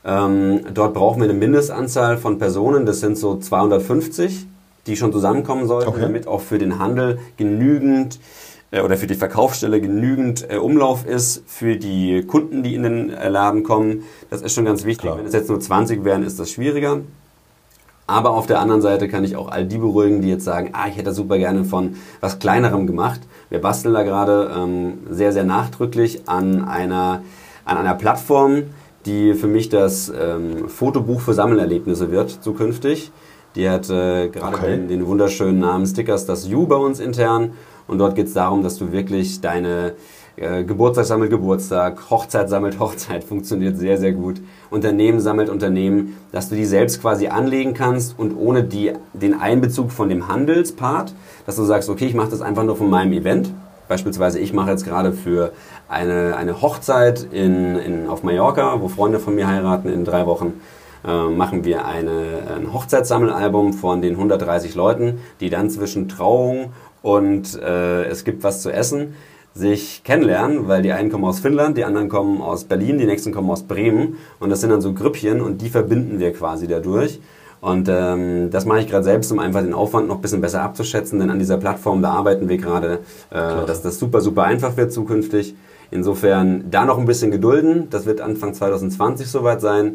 dort brauchen wir eine Mindestanzahl von Personen, das sind so 250, die schon zusammenkommen sollten, damit auch für den Handel genügend oder für die Verkaufsstelle genügend Umlauf ist, für die Kunden, die in den Laden kommen. Das ist schon ganz wichtig. Klar. Wenn es jetzt nur 20 wären, ist das schwieriger. Aber auf der anderen Seite kann ich auch all die beruhigen, die jetzt sagen, ich hätte super gerne von was Kleinerem gemacht. Wir basteln da gerade sehr, sehr nachdrücklich an einer Plattform, die für mich das Fotobuch für Sammelerlebnisse wird zukünftig. Die hat gerade den wunderschönen Namen Stickers das You bei uns intern. Und dort geht es darum, dass du wirklich deine Geburtstag sammelt Geburtstag, Hochzeit sammelt Hochzeit, funktioniert sehr, sehr gut. Unternehmen sammelt Unternehmen, dass du die selbst quasi anlegen kannst und ohne den Einbezug von dem Handelspart, dass du sagst, okay, ich mache das einfach nur von meinem Event. Beispielsweise, ich mache jetzt gerade für eine Hochzeit auf Mallorca, wo Freunde von mir heiraten in 3 Wochen, machen wir ein Hochzeitssammelalbum von den 130 Leuten, die dann zwischen Trauung und es gibt was zu essen, sich kennenlernen, weil die einen kommen aus Finnland, die anderen kommen aus Berlin, die nächsten kommen aus Bremen und das sind dann so Grüppchen und die verbinden wir quasi dadurch und das mache ich gerade selbst, um einfach den Aufwand noch ein bisschen besser abzuschätzen, denn an dieser Plattform, da arbeiten wir gerade, dass das super, super einfach wird zukünftig. Insofern da noch ein bisschen gedulden, das wird Anfang 2020 soweit sein.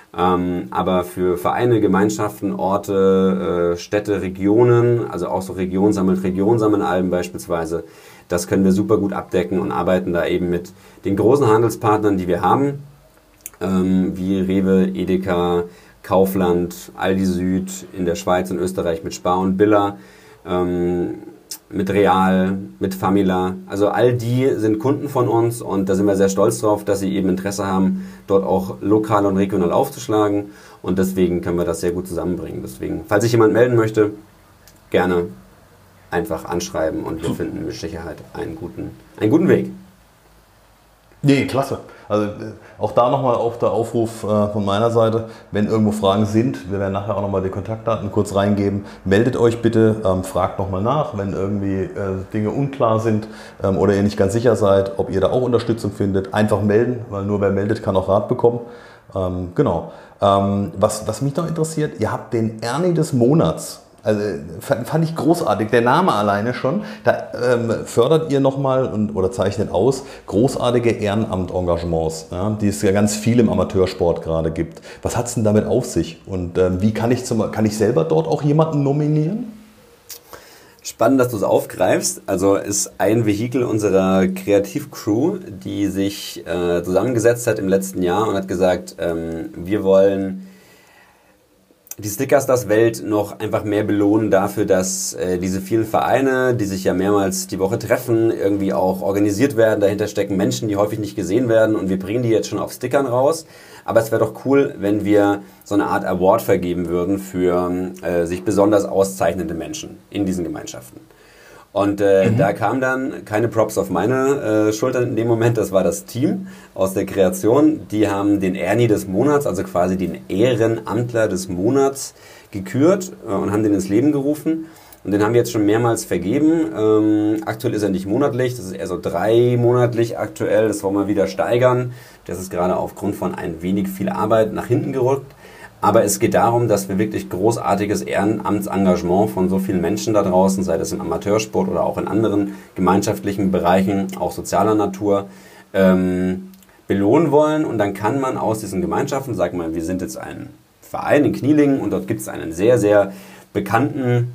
Aber für Vereine, Gemeinschaften, Orte, Städte, Regionen, also auch so Regionsammelalben beispielsweise, das können wir super gut abdecken und arbeiten da eben mit den großen Handelspartnern, die wir haben, wie Rewe, Edeka, Kaufland, Aldi Süd, in der Schweiz und Österreich mit Spar und Billa, mit Real, mit Famila. Also all die sind Kunden von uns und da sind wir sehr stolz drauf, dass sie eben Interesse haben, dort auch lokal und regional aufzuschlagen und deswegen können wir das sehr gut zusammenbringen. Deswegen, falls sich jemand melden möchte, gerne einfach anschreiben und wir finden mit Sicherheit einen guten Weg. Nee, klasse. Also auch da nochmal auf der Aufruf von meiner Seite, wenn irgendwo Fragen sind, wir werden nachher auch nochmal die Kontaktdaten kurz reingeben, meldet euch bitte, fragt nochmal nach, wenn irgendwie Dinge unklar sind oder ihr nicht ganz sicher seid, ob ihr da auch Unterstützung findet, einfach melden, weil nur wer meldet, kann auch Rat bekommen. Genau. Was mich noch interessiert, ihr habt den Ernie des Monats. Also fand ich großartig, der Name alleine schon. Da fördert ihr nochmal oder zeichnet aus großartige Ehrenamt-Engagements, ja, die es ja ganz viel im Amateursport gerade gibt. Was hat es denn damit auf sich? Und wie kann ich selber dort auch jemanden nominieren? Spannend, dass du es aufgreifst. Also ist ein Vehikel unserer Kreativcrew, die sich zusammengesetzt hat im letzten Jahr und hat gesagt, wir wollen die Stickers das Welt noch einfach mehr belohnen dafür, dass diese vielen Vereine, die sich ja mehrmals die Woche treffen, irgendwie auch organisiert werden. Dahinter stecken Menschen, die häufig nicht gesehen werden und wir bringen die jetzt schon auf Stickern raus. Aber es wäre doch cool, wenn wir so eine Art Award vergeben würden für sich besonders auszeichnende Menschen in diesen Gemeinschaften. Und da kam dann keine Props auf meine Schultern in dem Moment, das war das Team aus der Kreation. Die haben den Ernie des Monats, also quasi den Ehrenamtler des Monats gekürt und haben den ins Leben gerufen. Und den haben wir jetzt schon mehrmals vergeben. Aktuell ist er nicht monatlich, das ist eher so 3 monatlich aktuell. Das wollen wir wieder steigern. Das ist gerade aufgrund von ein wenig viel Arbeit nach hinten gerückt. Aber es geht darum, dass wir wirklich großartiges Ehrenamtsengagement von so vielen Menschen da draußen, sei das im Amateursport oder auch in anderen gemeinschaftlichen Bereichen, auch sozialer Natur, belohnen wollen. Und dann kann man aus diesen Gemeinschaften, sagen wir, wir sind jetzt ein Verein in Knielingen und dort gibt es einen sehr, sehr bekannten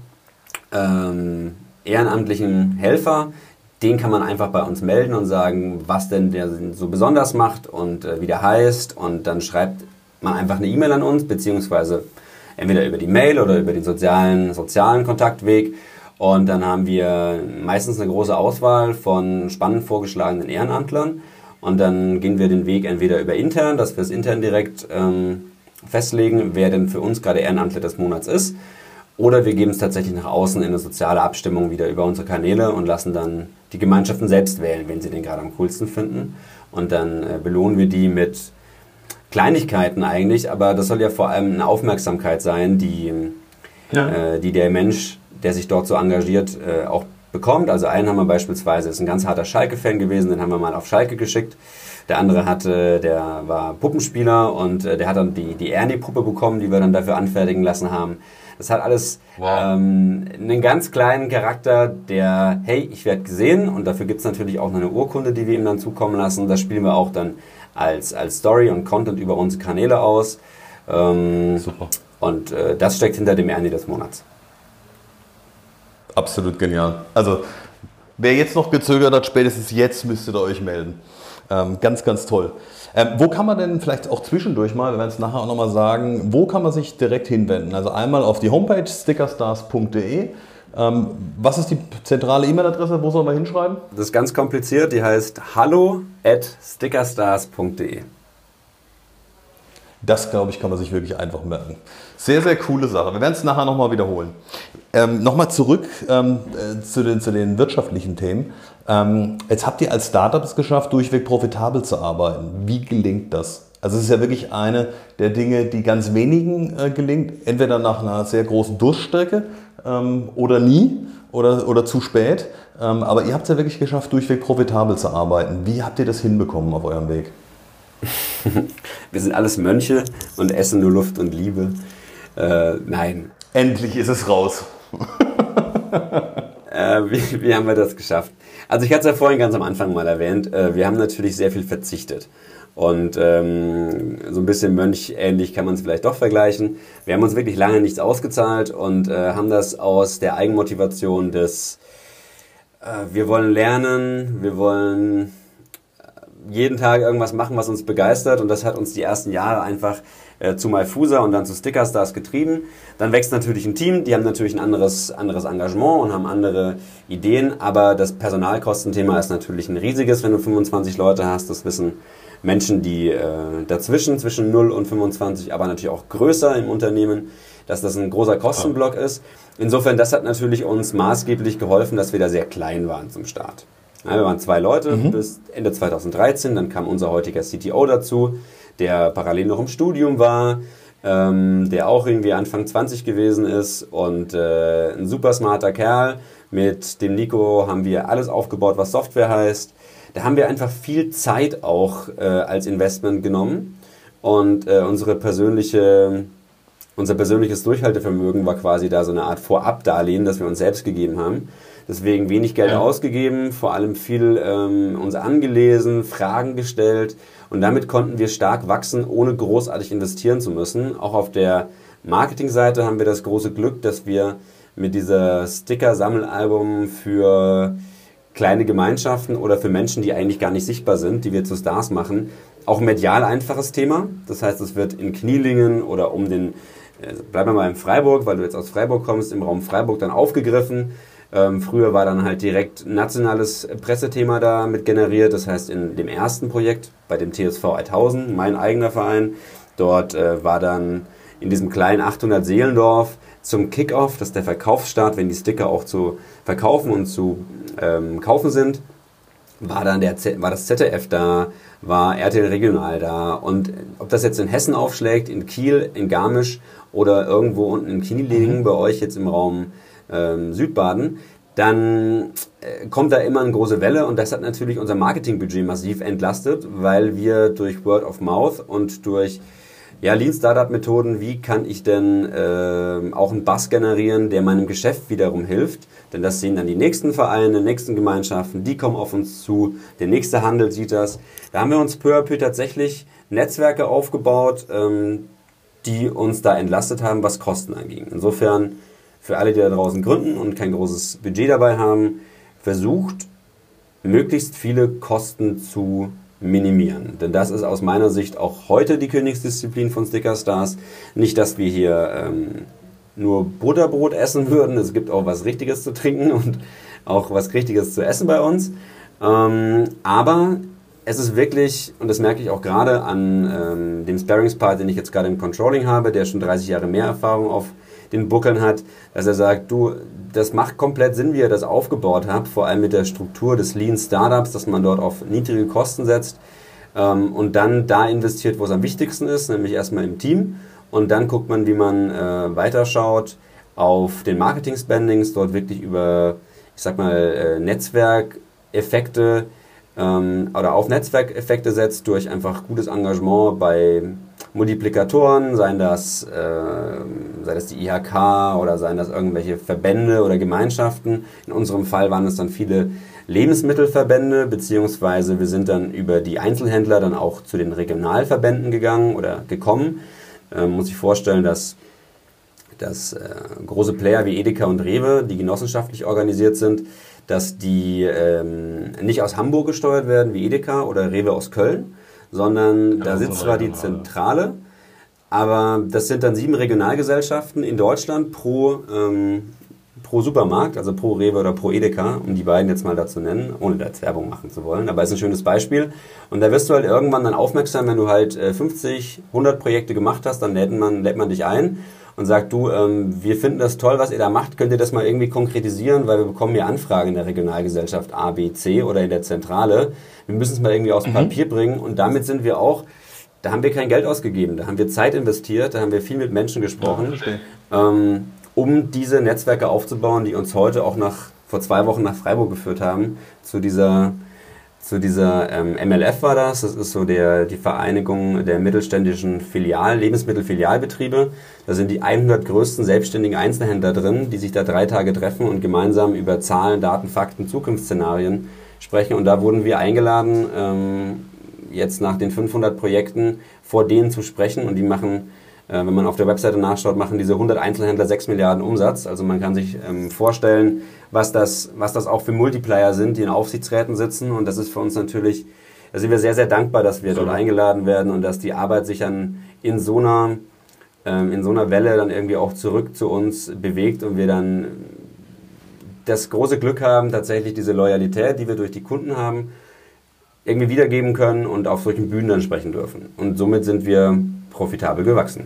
ehrenamtlichen Helfer. Den kann man einfach bei uns melden und sagen, was denn der so besonders macht und wie der heißt. Und dann schreibt man einfach eine E-Mail an uns, beziehungsweise entweder über die Mail oder über den sozialen Kontaktweg. Und dann haben wir meistens eine große Auswahl von spannend vorgeschlagenen Ehrenamtlern. Und dann gehen wir den Weg entweder über intern, dass wir es intern direkt festlegen, wer denn für uns gerade Ehrenamtler des Monats ist. Oder wir geben es tatsächlich nach außen in eine soziale Abstimmung wieder über unsere Kanäle und lassen dann die Gemeinschaften selbst wählen, wenn sie den gerade am coolsten finden. Und dann belohnen wir die mit Kleinigkeiten eigentlich, aber das soll ja vor allem eine Aufmerksamkeit sein, die der Mensch, der sich dort so engagiert, auch bekommt. Also einen haben wir beispielsweise, ist ein ganz harter Schalke-Fan gewesen, den haben wir mal auf Schalke geschickt. Der andere der war Puppenspieler und der hat dann die Ernie-Puppe bekommen, die wir dann dafür anfertigen lassen haben. Das hat alles einen ganz kleinen Charakter, der, hey, ich werde gesehen, und dafür gibt es natürlich auch noch eine Urkunde, die wir ihm dann zukommen lassen. Das spielen wir auch dann als Story und Content über unsere Kanäle aus. Super. Und das steckt hinter dem Ernie des Monats. Absolut genial. Also, wer jetzt noch gezögert hat, spätestens jetzt müsstet ihr euch melden. Ganz, ganz toll. Wo kann man denn vielleicht auch zwischendurch mal, wir werden es nachher auch nochmal sagen, wo kann man sich direkt hinwenden? Also einmal auf die Homepage stickerstars.de. Was ist die zentrale E-Mail-Adresse? Wo sollen wir hinschreiben? Das ist ganz kompliziert. Die heißt hallo@stickerstars.de. Das, glaube ich, kann man sich wirklich einfach merken. Sehr, sehr coole Sache. Wir werden es nachher nochmal wiederholen. Nochmal zurück zu den wirtschaftlichen Themen. Jetzt habt ihr als Startup es geschafft, durchweg profitabel zu arbeiten. Wie gelingt das? Also es ist ja wirklich eine der Dinge, die ganz wenigen gelingt. Entweder nach einer sehr großen Durststrecke oder nie oder zu spät. Aber ihr habt es ja wirklich geschafft, durchweg profitabel zu arbeiten. Wie habt ihr das hinbekommen auf eurem Weg? Wir sind alles Mönche und essen nur Luft und Liebe. Nein. Endlich ist es raus. Wie haben wir das geschafft? Also ich hatte es ja vorhin ganz am Anfang mal erwähnt. Wir haben natürlich sehr viel verzichtet. Und so ein bisschen Mönch-ähnlich kann man es vielleicht doch vergleichen. Wir haben uns wirklich lange nichts ausgezahlt und haben das aus der Eigenmotivation des wir wollen lernen, wir wollen jeden Tag irgendwas machen, was uns begeistert, und das hat uns die ersten Jahre einfach zu Myfusa und dann zu Stickerstars getrieben. Dann wächst natürlich ein Team, die haben natürlich ein anderes Engagement und haben andere Ideen, aber das Personalkostenthema ist natürlich ein riesiges, wenn du 25 Leute hast. Das wissen Menschen, die zwischen 0 und 25, aber natürlich auch größer im Unternehmen, dass das ein großer Kostenblock ist. Insofern, das hat natürlich uns maßgeblich geholfen, dass wir da sehr klein waren zum Start. Ja, wir waren 2 Leute bis Ende 2013, dann kam unser heutiger CTO dazu, der parallel noch im Studium war, der auch irgendwie Anfang 20 gewesen ist und ein super smarter Kerl. Mit dem Nico haben wir alles aufgebaut, was Software heißt. Da haben wir einfach viel Zeit auch als Investment genommen und unser persönliches Durchhaltevermögen war quasi da so eine Art Vorabdarlehen, das wir uns selbst gegeben haben. Deswegen wenig Geld ausgegeben, vor allem viel uns angelesen, Fragen gestellt, und damit konnten wir stark wachsen, ohne großartig investieren zu müssen. Auch auf der Marketingseite haben wir das große Glück, dass wir mit dieser Sticker-Sammelalbum für kleine Gemeinschaften oder für Menschen, die eigentlich gar nicht sichtbar sind, die wir zu Stars machen, auch medial einfaches Thema. Das heißt, es wird in Knielingen oder bleiben wir mal in Freiburg, weil du jetzt aus Freiburg kommst, im Raum Freiburg dann aufgegriffen. Früher war dann halt direkt nationales Pressethema da mit generiert. Das heißt, in dem ersten Projekt, bei dem TSV 1000, mein eigener Verein, dort war dann in diesem kleinen 800-Seelendorf zum Kickoff, das ist der Verkaufsstart, wenn die Sticker auch zu verkaufen und zu kaufen sind, war das ZDF da, war RTL Regional da. Und ob das jetzt in Hessen aufschlägt, in Kiel, in Garmisch oder irgendwo unten in Knielingen bei euch jetzt im Raum Südbaden, dann kommt da immer eine große Welle und das hat natürlich unser Marketingbudget massiv entlastet, weil wir durch Word of Mouth und durch Lean Startup Methoden, wie kann ich denn auch einen Buzz generieren, der meinem Geschäft wiederum hilft, denn das sehen dann die nächsten Vereine, nächsten Gemeinschaften, die kommen auf uns zu, der nächste Handel sieht das. Da haben wir uns peu à peu tatsächlich Netzwerke aufgebaut, die uns da entlastet haben, was Kosten anging. Insofern für alle, die da draußen gründen und kein großes Budget dabei haben, versucht, möglichst viele Kosten zu minimieren. Denn das ist aus meiner Sicht auch heute die Königsdisziplin von Stickerstars. Nicht, dass wir hier nur Butterbrot essen würden. Es gibt auch was Richtiges zu trinken und auch was Richtiges zu essen bei uns. Aber es ist wirklich, und das merke ich auch gerade an dem Sparringspart, den ich jetzt gerade im Controlling habe, der schon 30 Jahre mehr Erfahrung auf den Buckeln hat, dass er sagt, du, das macht komplett Sinn, wie ihr das aufgebaut habt, vor allem mit der Struktur des Lean Startups, dass man dort auf niedrige Kosten setzt und dann da investiert, wo es am wichtigsten ist, nämlich erstmal im Team und dann guckt man, wie man weiterschaut auf den Marketing-Spendings, dort wirklich über, ich sag mal, Netzwerkeffekte oder auf Netzwerkeffekte setzt durch einfach gutes Engagement bei Multiplikatoren, seien das die IHK oder seien das irgendwelche Verbände oder Gemeinschaften. In unserem Fall waren es dann viele Lebensmittelverbände, beziehungsweise wir sind dann über die Einzelhändler dann auch zu den Regionalverbänden gegangen oder gekommen. Muss ich vorstellen, dass große Player wie Edeka und Rewe, die genossenschaftlich organisiert sind, dass die nicht aus Hamburg gesteuert werden wie Edeka oder Rewe aus Köln, sondern da sitzt zwar die Zentrale, aber das sind dann 7 Regionalgesellschaften in Deutschland pro Supermarkt, also pro Rewe oder pro Edeka, um die beiden jetzt mal dazu nennen, ohne da jetzt Werbung machen zu wollen, aber es ist ein schönes Beispiel. Und da wirst du halt irgendwann dann aufmerksam, wenn du halt 50, 100 Projekte gemacht hast, dann lädt man dich ein und sagt, du, wir finden das toll, was ihr da macht, könnt ihr das mal irgendwie konkretisieren, weil wir bekommen ja Anfragen in der Regionalgesellschaft A, B, C oder in der Zentrale. Wir müssen es mal irgendwie aufs Papier bringen und damit sind wir auch, da haben wir kein Geld ausgegeben, da haben wir Zeit investiert, da haben wir viel mit Menschen gesprochen, um diese Netzwerke aufzubauen, die uns heute auch vor 2 Wochen nach Freiburg geführt haben, zu dieser MLF war das ist so die Vereinigung der mittelständischen Lebensmittelfilialbetriebe. Da sind die 100 größten selbstständigen Einzelhändler drin, die sich da 3 Tage treffen und gemeinsam über Zahlen, Daten, Fakten, Zukunftsszenarien sprechen. Und da wurden wir eingeladen, jetzt nach den 500 Projekten vor denen zu sprechen. Und die machen, wenn man auf der Webseite nachschaut, machen diese 100 Einzelhändler 6 Milliarden Umsatz. Also man kann sich vorstellen, was das auch für Multiplier sind, die in Aufsichtsräten sitzen. Und das ist für uns natürlich, da sind wir sehr, sehr dankbar, dass wir dort eingeladen werden und dass die Arbeit sich dann in so einer Welle dann irgendwie auch zurück zu uns bewegt und wir dann das große Glück haben, tatsächlich diese Loyalität, die wir durch die Kunden haben, irgendwie wiedergeben können und auf solchen Bühnen dann sprechen dürfen. Und somit sind wir profitabel gewachsen.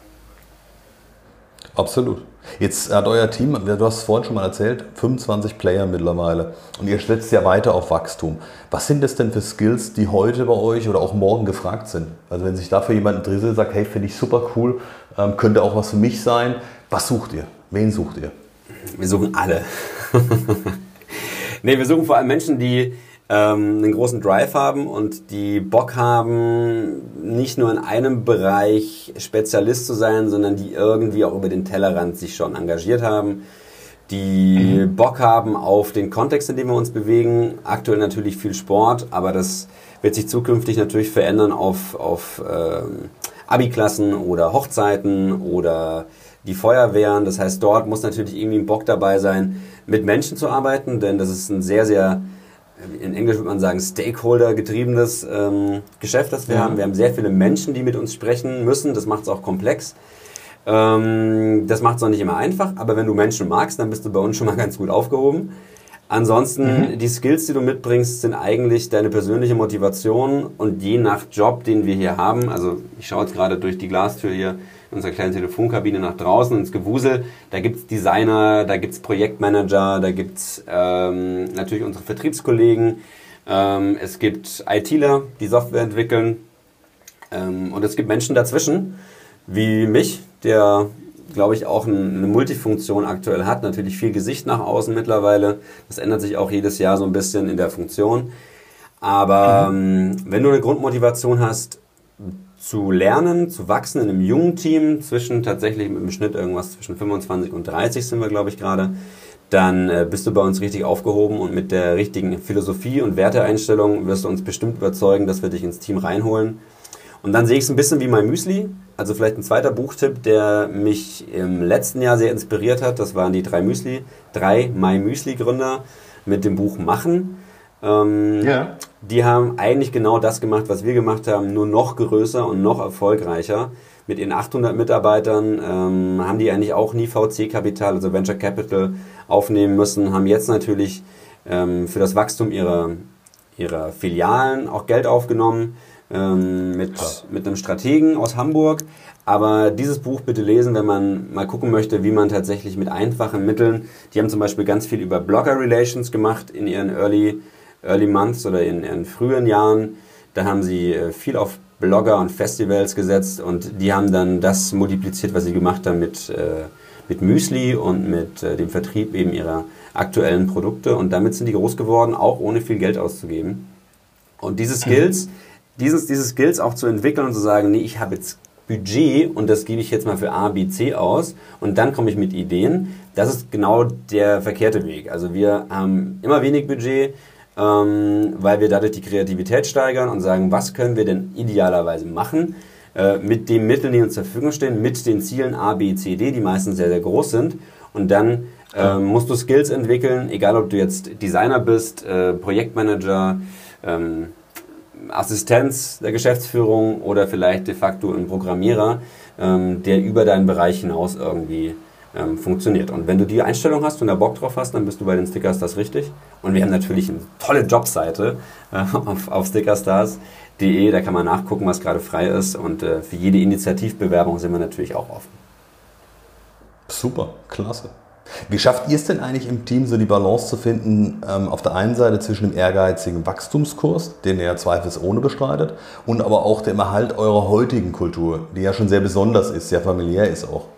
Absolut. Jetzt hat euer Team, du hast es vorhin schon mal erzählt, 25 Player mittlerweile und ihr setzt ja weiter auf Wachstum. Was sind das denn für Skills, die heute bei euch oder auch morgen gefragt sind? Also wenn sich dafür jemand interessiert, sagt, hey, finde ich super cool, könnte auch was für mich sein. Was sucht ihr? Wen sucht ihr? Wir suchen alle. Wir suchen vor allem Menschen, die einen großen Drive haben und die Bock haben, nicht nur in einem Bereich Spezialist zu sein, sondern die irgendwie auch über den Tellerrand sich schon engagiert haben, die Bock haben auf den Kontext, in dem wir uns bewegen. Aktuell natürlich viel Sport, aber das wird sich zukünftig natürlich verändern auf Abi-Klassen oder Hochzeiten oder die Feuerwehren. Das heißt, dort muss natürlich irgendwie ein Bock dabei sein, mit Menschen zu arbeiten, denn das ist ein sehr, sehr, in Englisch würde man sagen, Stakeholder-getriebenes Geschäft, das wir haben. Wir haben sehr viele Menschen, die mit uns sprechen müssen. Das macht es auch komplex. Das macht es auch nicht immer einfach, aber wenn du Menschen magst, dann bist du bei uns schon mal ganz gut aufgehoben. Ansonsten, die Skills, die du mitbringst, sind eigentlich deine persönliche Motivation und je nach Job, den wir hier haben, also ich schaue jetzt gerade durch die Glastür hier, in unserer kleinen Telefonkabine nach draußen ins Gewusel. Da gibt es Designer, da gibt es Projektmanager, da gibt es natürlich unsere Vertriebskollegen. Es gibt ITler, die Software entwickeln. Und es gibt Menschen dazwischen, wie mich, der, glaube ich, auch eine Multifunktion aktuell hat. Natürlich viel Gesicht nach außen mittlerweile. Das ändert sich auch jedes Jahr so ein bisschen in der Funktion. Aber wenn du eine Grundmotivation hast, zu lernen, zu wachsen in einem jungen Team, tatsächlich mit dem Schnitt irgendwas zwischen 25 und 30 sind wir, glaube ich, gerade, dann bist du bei uns richtig aufgehoben und mit der richtigen Philosophie und Werteeinstellung wirst du uns bestimmt überzeugen, dass wir dich ins Team reinholen. Und dann sehe ich es ein bisschen wie My Müsli, also vielleicht ein zweiter Buchtipp, der mich im letzten Jahr sehr inspiriert hat. Das waren die drei My Müsli Gründer mit dem Buch Machen. Die haben eigentlich genau das gemacht, was wir gemacht haben, nur noch größer und noch erfolgreicher. Mit ihren 800 Mitarbeitern haben die eigentlich auch nie VC-Kapital, also Venture Capital, aufnehmen müssen, haben jetzt natürlich für das Wachstum ihrer Filialen auch Geld aufgenommen mit einem Strategen aus Hamburg. Aber dieses Buch bitte lesen, wenn man mal gucken möchte, wie man tatsächlich mit einfachen Mitteln, die haben zum Beispiel ganz viel über Blogger Relations gemacht in ihren Early Months oder in ihren frühen Jahren. Da haben sie viel auf Blogger und Festivals gesetzt und die haben dann das multipliziert, was sie gemacht haben mit Müsli und mit dem Vertrieb eben ihrer aktuellen Produkte. Und damit sind die groß geworden, auch ohne viel Geld auszugeben. Und diese Skills auch zu entwickeln und zu sagen, nee, ich habe jetzt Budget und das gebe ich jetzt mal für A, B, C aus und dann komme ich mit Ideen. Das ist genau der verkehrte Weg. Also wir haben immer wenig Budget, weil wir dadurch die Kreativität steigern und sagen, was können wir denn idealerweise machen mit den Mitteln, die uns zur Verfügung stehen, mit den Zielen A, B, C, D, die meistens sehr, sehr groß sind. Und dann musst du Skills entwickeln, egal ob du jetzt Designer bist, Projektmanager, Assistenz der Geschäftsführung oder vielleicht de facto ein Programmierer, der über deinen Bereich hinaus irgendwie funktioniert. Und wenn du die Einstellung hast und da Bock drauf hast, dann bist du bei den Stickerstars richtig. Und wir haben natürlich eine tolle Jobseite auf stickerstars.de, da kann man nachgucken, was gerade frei ist und für jede Initiativbewerbung sind wir natürlich auch offen. Super, klasse. Wie schafft ihr es denn eigentlich im Team, so die Balance zu finden, auf der einen Seite zwischen dem ehrgeizigen Wachstumskurs, den ihr ja zweifelsohne bestreitet, und aber auch dem Erhalt eurer heutigen Kultur, die ja schon sehr besonders ist, sehr familiär ist auch?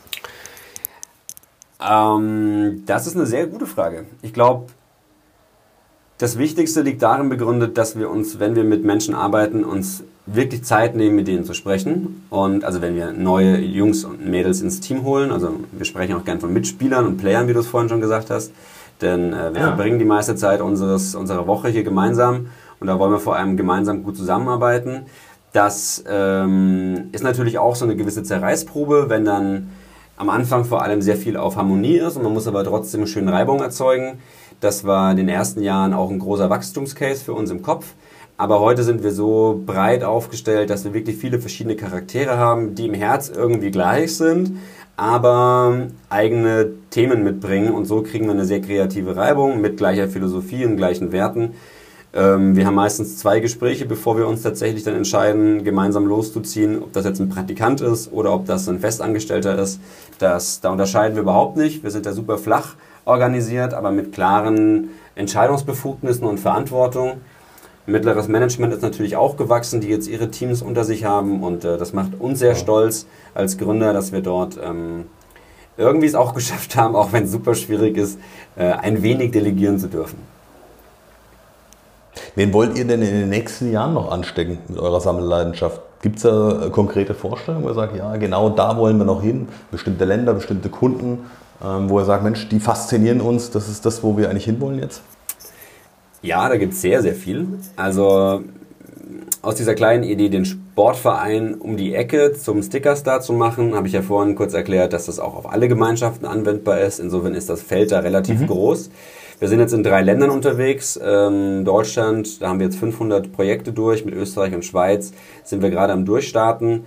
Das ist eine sehr gute Frage. Ich glaube, das Wichtigste liegt darin begründet, dass wir uns, wenn wir mit Menschen arbeiten, uns wirklich Zeit nehmen, mit denen zu sprechen. Und also wenn wir neue Jungs und Mädels ins Team holen, also wir sprechen auch gern von Mitspielern und Playern, wie du es vorhin schon gesagt hast, denn wir verbringen die meiste Zeit unserer Woche hier gemeinsam und da wollen wir vor allem gemeinsam gut zusammenarbeiten. Das ist natürlich auch so eine gewisse Zerreißprobe, wenn dann am Anfang vor allem sehr viel auf Harmonie ist und man muss aber trotzdem eine schöne Reibung erzeugen. Das war in den ersten Jahren auch ein großer Wachstumscase für uns im Kopf. Aber heute sind wir so breit aufgestellt, dass wir wirklich viele verschiedene Charaktere haben, die im Herz irgendwie gleich sind, aber eigene Themen mitbringen. Und so kriegen wir eine sehr kreative Reibung mit gleicher Philosophie und gleichen Werten. Wir haben meistens 2 Gespräche, bevor wir uns tatsächlich dann entscheiden, gemeinsam loszuziehen, ob das jetzt ein Praktikant ist oder ob das ein Festangestellter ist. Da unterscheiden wir überhaupt nicht. Wir sind da super flach organisiert, aber mit klaren Entscheidungsbefugnissen und Verantwortung. Mittleres Management ist natürlich auch gewachsen, die jetzt ihre Teams unter sich haben und das macht uns sehr stolz als Gründer, dass wir dort irgendwie es auch geschafft haben, auch wenn es super schwierig ist, ein wenig delegieren zu dürfen. Wen wollt ihr denn in den nächsten Jahren noch anstecken mit eurer Sammelleidenschaft? Gibt es da konkrete Vorstellungen, wo ihr sagt, ja, genau da wollen wir noch hin, bestimmte Länder, bestimmte Kunden, wo ihr sagt, Mensch, die faszinieren uns, das ist das, wo wir eigentlich hinwollen jetzt? Ja, da gibt es sehr, sehr viel. Also aus dieser kleinen Idee, den Sportverein um die Ecke zum Stickerstar zu machen, habe ich ja vorhin kurz erklärt, dass das auch auf alle Gemeinschaften anwendbar ist. Insofern ist das Feld da relativ groß. Wir sind jetzt in 3 Ländern unterwegs. Deutschland, da haben wir jetzt 500 Projekte durch. Mit Österreich und Schweiz sind wir gerade am Durchstarten.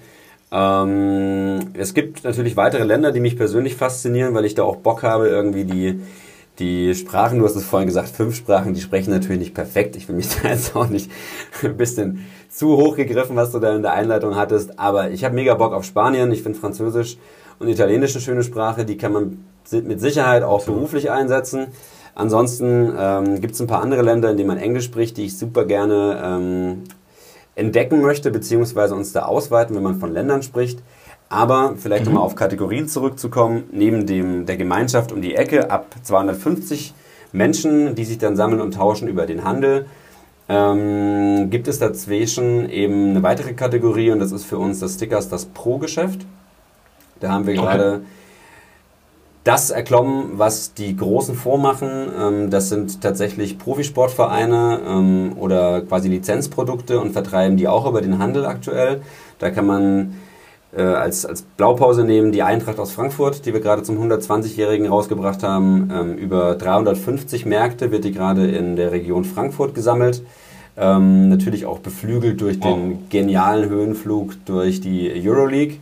Es gibt natürlich weitere Länder, die mich persönlich faszinieren, weil ich da auch Bock habe, irgendwie Die Sprachen, du hast es vorhin gesagt, 5 Sprachen, die sprechen natürlich nicht perfekt. Ich will mich da jetzt auch nicht ein bisschen zu hoch gegriffen, was du da in der Einleitung hattest. Aber ich habe mega Bock auf Spanien. Ich finde Französisch und Italienisch eine schöne Sprache. Die kann man mit Sicherheit auch beruflich einsetzen. Ansonsten gibt es ein paar andere Länder, in denen man Englisch spricht, die ich super gerne entdecken möchte, beziehungsweise uns da ausweiten, wenn man von Ländern spricht. Aber vielleicht um mal auf Kategorien zurückzukommen, neben der Gemeinschaft um die Ecke ab 250 Menschen, die sich dann sammeln und tauschen über den Handel, gibt es dazwischen eben eine weitere Kategorie und das ist für uns das Stickers, das Pro-Geschäft. Da haben wir gerade das erklommen, was die Großen vormachen. Das sind tatsächlich Profisportvereine oder quasi Lizenzprodukte und vertreiben die auch über den Handel aktuell. Da kann man als Blaupause nehmen die Eintracht aus Frankfurt, die wir gerade zum 120-Jährigen rausgebracht haben. Über 350 Märkte wird die gerade in der Region Frankfurt gesammelt. Natürlich auch beflügelt durch den genialen Höhenflug durch die Euroleague.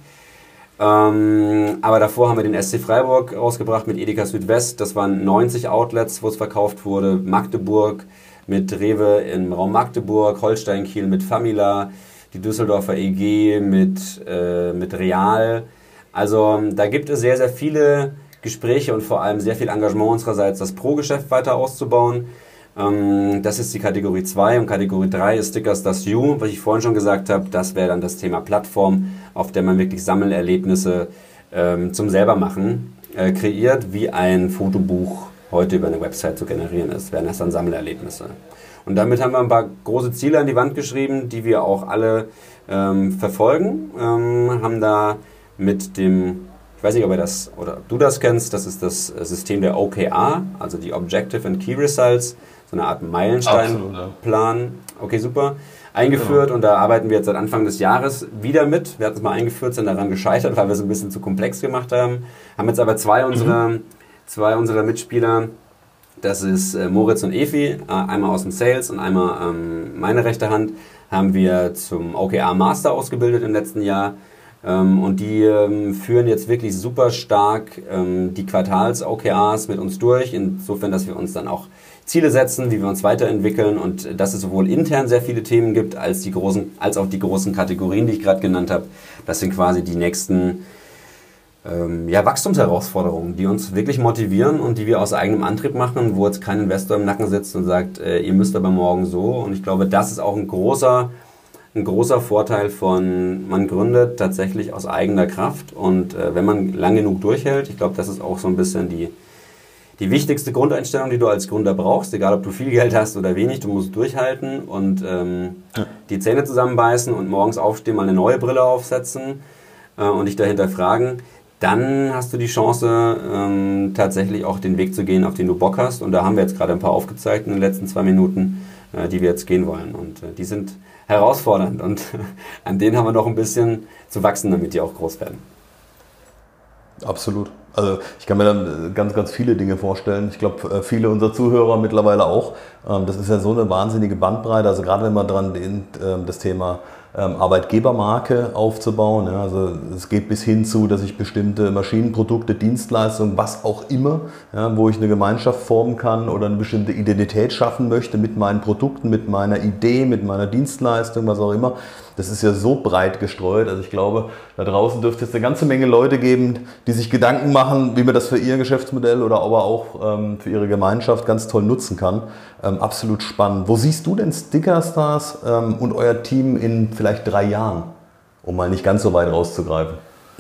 Aber davor haben wir den SC Freiburg rausgebracht mit Edeka Südwest. Das waren 90 Outlets, wo es verkauft wurde. Magdeburg mit Rewe im Raum Magdeburg, Holstein Kiel mit Famila, die Düsseldorfer EG mit Real. Also da gibt es sehr, sehr viele Gespräche und vor allem sehr viel Engagement unsererseits, das Pro-Geschäft weiter auszubauen. Das ist die Kategorie 2 und Kategorie 3 ist Stickers das You, was ich vorhin schon gesagt habe. Das wäre dann das Thema Plattform, auf der man wirklich Sammelerlebnisse zum Selbermachen kreiert, wie ein Fotobuch heute über eine Website zu generieren ist, wären das dann Sammelerlebnisse. Und damit haben wir ein paar große Ziele an die Wand geschrieben, die wir auch alle verfolgen. Haben da mit dem, ich weiß nicht, ob ihr das oder du das kennst, das ist das System der OKR, also die Objective and Key Results, so eine Art Meilensteinplan. Okay, super. Eingeführt und da arbeiten wir jetzt seit Anfang des Jahres wieder mit. Wir hatten es mal eingeführt, sind daran gescheitert, weil wir es ein bisschen zu komplex gemacht haben. Haben jetzt aber zwei unserer Mitspieler, das ist Moritz und Efi, einmal aus dem Sales und einmal meine rechte Hand, haben wir zum OKR Master ausgebildet im letzten Jahr. Und die führen jetzt wirklich super stark die Quartals-OKRs mit uns durch, insofern, dass wir uns dann auch Ziele setzen, wie wir uns weiterentwickeln und dass es sowohl intern sehr viele Themen gibt, als auch die großen Kategorien, die ich gerade genannt habe. Das sind quasi die nächsten Wachstumsherausforderungen, die uns wirklich motivieren und die wir aus eigenem Antrieb machen, wo jetzt kein Investor im Nacken sitzt und sagt, ihr müsst aber morgen so. Und ich glaube, das ist auch ein großer Vorteil man gründet tatsächlich aus eigener Kraft und wenn man lang genug durchhält, ich glaube, das ist auch so ein bisschen die wichtigste Grundeinstellung, die du als Gründer brauchst, egal ob du viel Geld hast oder wenig, du musst durchhalten und die Zähne zusammenbeißen und morgens aufstehen, mal eine neue Brille aufsetzen und dich dahinter fragen, dann hast du die Chance, tatsächlich auch den Weg zu gehen, auf den du Bock hast und da haben wir jetzt gerade ein paar aufgezeigt in den letzten 2 Minuten, die wir jetzt gehen wollen und die sind herausfordernd und an denen haben wir noch ein bisschen zu wachsen, damit die auch groß werden. Absolut. Also ich kann mir dann ganz, ganz viele Dinge vorstellen. Ich glaube, viele unserer Zuhörer mittlerweile auch. Das ist ja so eine wahnsinnige Bandbreite. Also gerade wenn man dran denkt, das Thema Arbeitgebermarke aufzubauen. Ja, also es geht bis hin zu, dass ich bestimmte Maschinenprodukte, Dienstleistungen, was auch immer, ja, wo ich eine Gemeinschaft formen kann oder eine bestimmte Identität schaffen möchte mit meinen Produkten, mit meiner Idee, mit meiner Dienstleistung, was auch immer. Das ist ja so breit gestreut. Also ich glaube, da draußen dürfte es eine ganze Menge Leute geben, die sich Gedanken machen, wie man das für ihr Geschäftsmodell oder aber auch für ihre Gemeinschaft ganz toll nutzen kann. Absolut spannend. Wo siehst du denn Stickerstars und euer Team in vielleicht 3 Jahren, um mal nicht ganz so weit rauszugreifen?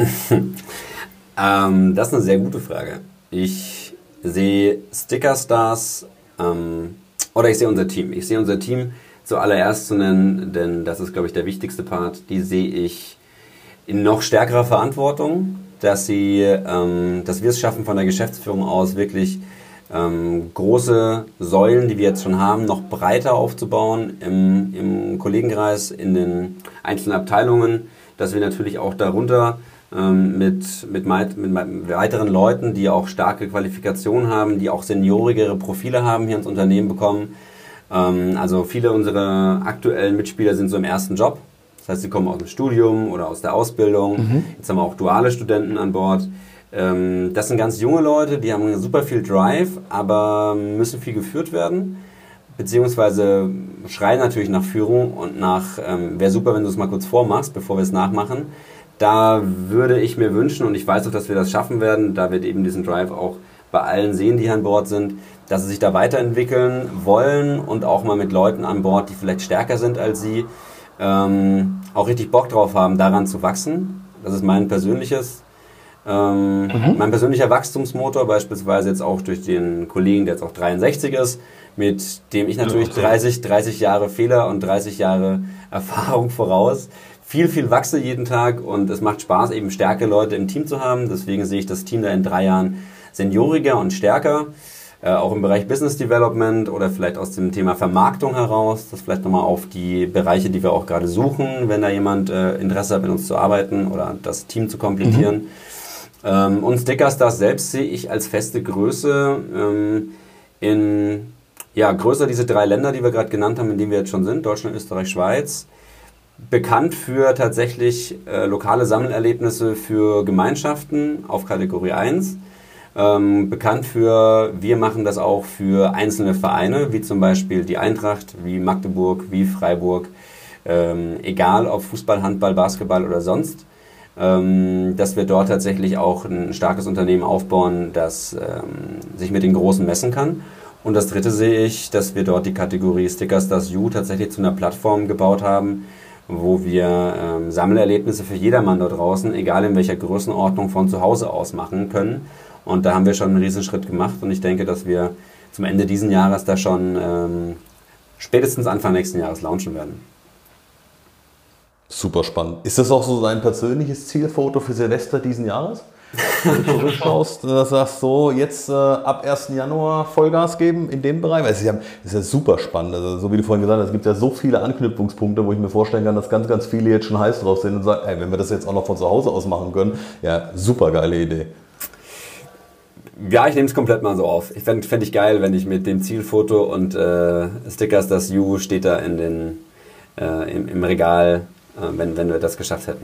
Das ist eine sehr gute Frage. Ich sehe Stickerstars oder ich sehe unser Team. Ich sehe unser Team zuallererst zu nennen, denn das ist, glaube ich, der wichtigste Part. Die sehe ich in noch stärkerer Verantwortung, dass wir es schaffen, von der Geschäftsführung aus wirklich große Säulen, die wir jetzt schon haben, noch breiter aufzubauen im Kollegenkreis, in den einzelnen Abteilungen, dass wir natürlich auch darunter mit weiteren Leuten, die auch starke Qualifikationen haben, die auch seniorigere Profile haben, hier ins Unternehmen bekommen. Also viele unserer aktuellen Mitspieler sind so im ersten Job. Das heißt, sie kommen aus dem Studium oder aus der Ausbildung. Jetzt haben wir auch duale Studenten an Bord. Das sind ganz junge Leute, die haben super viel Drive, aber müssen viel geführt werden. Beziehungsweise schreien natürlich nach Führung und nach, wäre super, wenn du es mal kurz vormachst, bevor wir es nachmachen. Da würde ich mir wünschen, und ich weiß auch, dass wir das schaffen werden, da wird eben diesen Drive auch bei allen sehen, die hier an Bord sind, dass sie sich da weiterentwickeln wollen und auch mal mit Leuten an Bord, die vielleicht stärker sind als sie, auch richtig Bock drauf haben, daran zu wachsen. Das ist mein persönlicher Wachstumsmotor, beispielsweise jetzt auch durch den Kollegen, der jetzt auch 63 ist, mit dem ich natürlich 30 Jahre Fehler und 30 Jahre Erfahrung voraus viel wachse jeden Tag, und es macht Spaß, eben starke Leute im Team zu haben. Deswegen sehe ich das Team da in 3 Jahren senioriger und stärker, auch im Bereich Business Development oder vielleicht aus dem Thema Vermarktung heraus. Das vielleicht nochmal auf die Bereiche, die wir auch gerade suchen, wenn da jemand Interesse hat, mit uns zu arbeiten oder das Team zu komplettieren. Und Stickerstars selbst sehe ich als feste Größe größer diese 3 Länder, die wir gerade genannt haben, in denen wir jetzt schon sind, Deutschland, Österreich, Schweiz. Bekannt für tatsächlich lokale Sammelerlebnisse für Gemeinschaften auf Kategorie 1. Bekannt für, wir machen das auch für einzelne Vereine, wie zum Beispiel die Eintracht, wie Magdeburg, wie Freiburg, egal ob Fußball, Handball, Basketball oder sonst. Dass wir dort tatsächlich auch ein starkes Unternehmen aufbauen, das sich mit den Großen messen kann. Und das dritte sehe ich, dass wir dort die Kategorie Stickerstars U tatsächlich zu einer Plattform gebaut haben, wo wir Sammelerlebnisse für jedermann da draußen, egal in welcher Größenordnung, von zu Hause aus machen können. Und da haben wir schon einen Riesenschritt gemacht, und ich denke, dass wir zum Ende diesen Jahres da schon spätestens Anfang nächsten Jahres launchen werden. Super spannend. Ist das auch so dein persönliches Zielfoto für Silvester diesen Jahres? Wenn du zurückschaust, sagst so, jetzt ab 1. Januar Vollgas geben in dem Bereich? Weil es ist ja super spannend. Also, so wie du vorhin gesagt hast, es gibt ja so viele Anknüpfungspunkte, wo ich mir vorstellen kann, dass ganz viele jetzt schon heiß drauf sind und sagen, ey, wenn wir das jetzt auch noch von zu Hause aus machen können, ja, super geile Idee. Ja, ich nehme es komplett mal so auf. Ich fände ich geil, wenn ich mit dem Zielfoto und Stickerstars U steht da im Regal, wenn wir das geschafft hätten.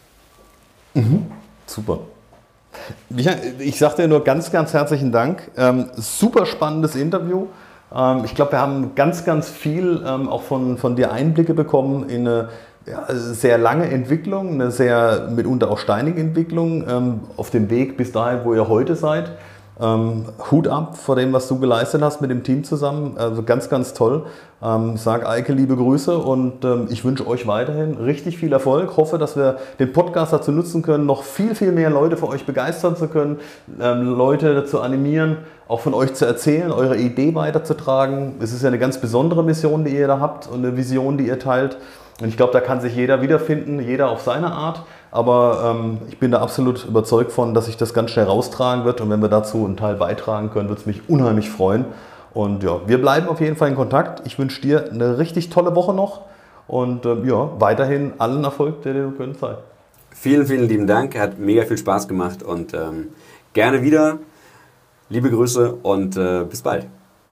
Super. Ich sage dir nur ganz herzlichen Dank. Super spannendes Interview. Ich glaube, wir haben ganz viel auch von dir Einblicke bekommen in eine sehr lange Entwicklung, eine sehr mitunter auch steinige Entwicklung auf dem Weg bis dahin, wo ihr heute seid. Hut ab vor dem, was du geleistet hast mit dem Team zusammen. Also ganz toll. Sag Eike liebe Grüße, und ich wünsche euch weiterhin richtig viel Erfolg. Hoffe, dass wir den Podcast dazu nutzen können, noch viel mehr Leute für euch begeistern zu können, Leute dazu animieren, auch von euch zu erzählen, eure Idee weiterzutragen. Es ist ja eine ganz besondere Mission, die ihr da habt, und eine Vision, die ihr teilt. Und ich glaube, da kann sich jeder wiederfinden, jeder auf seine Art. Aber ich bin da absolut überzeugt von, dass sich das ganz schnell raustragen wird. Und wenn wir dazu einen Teil beitragen können, würde es mich unheimlich freuen. Und ja, wir bleiben auf jeden Fall in Kontakt. Ich wünsche dir eine richtig tolle Woche noch. Und weiterhin allen Erfolg, der dir gönnen sei. Vielen lieben Dank. Hat mega viel Spaß gemacht. Und gerne wieder. Liebe Grüße und bis bald.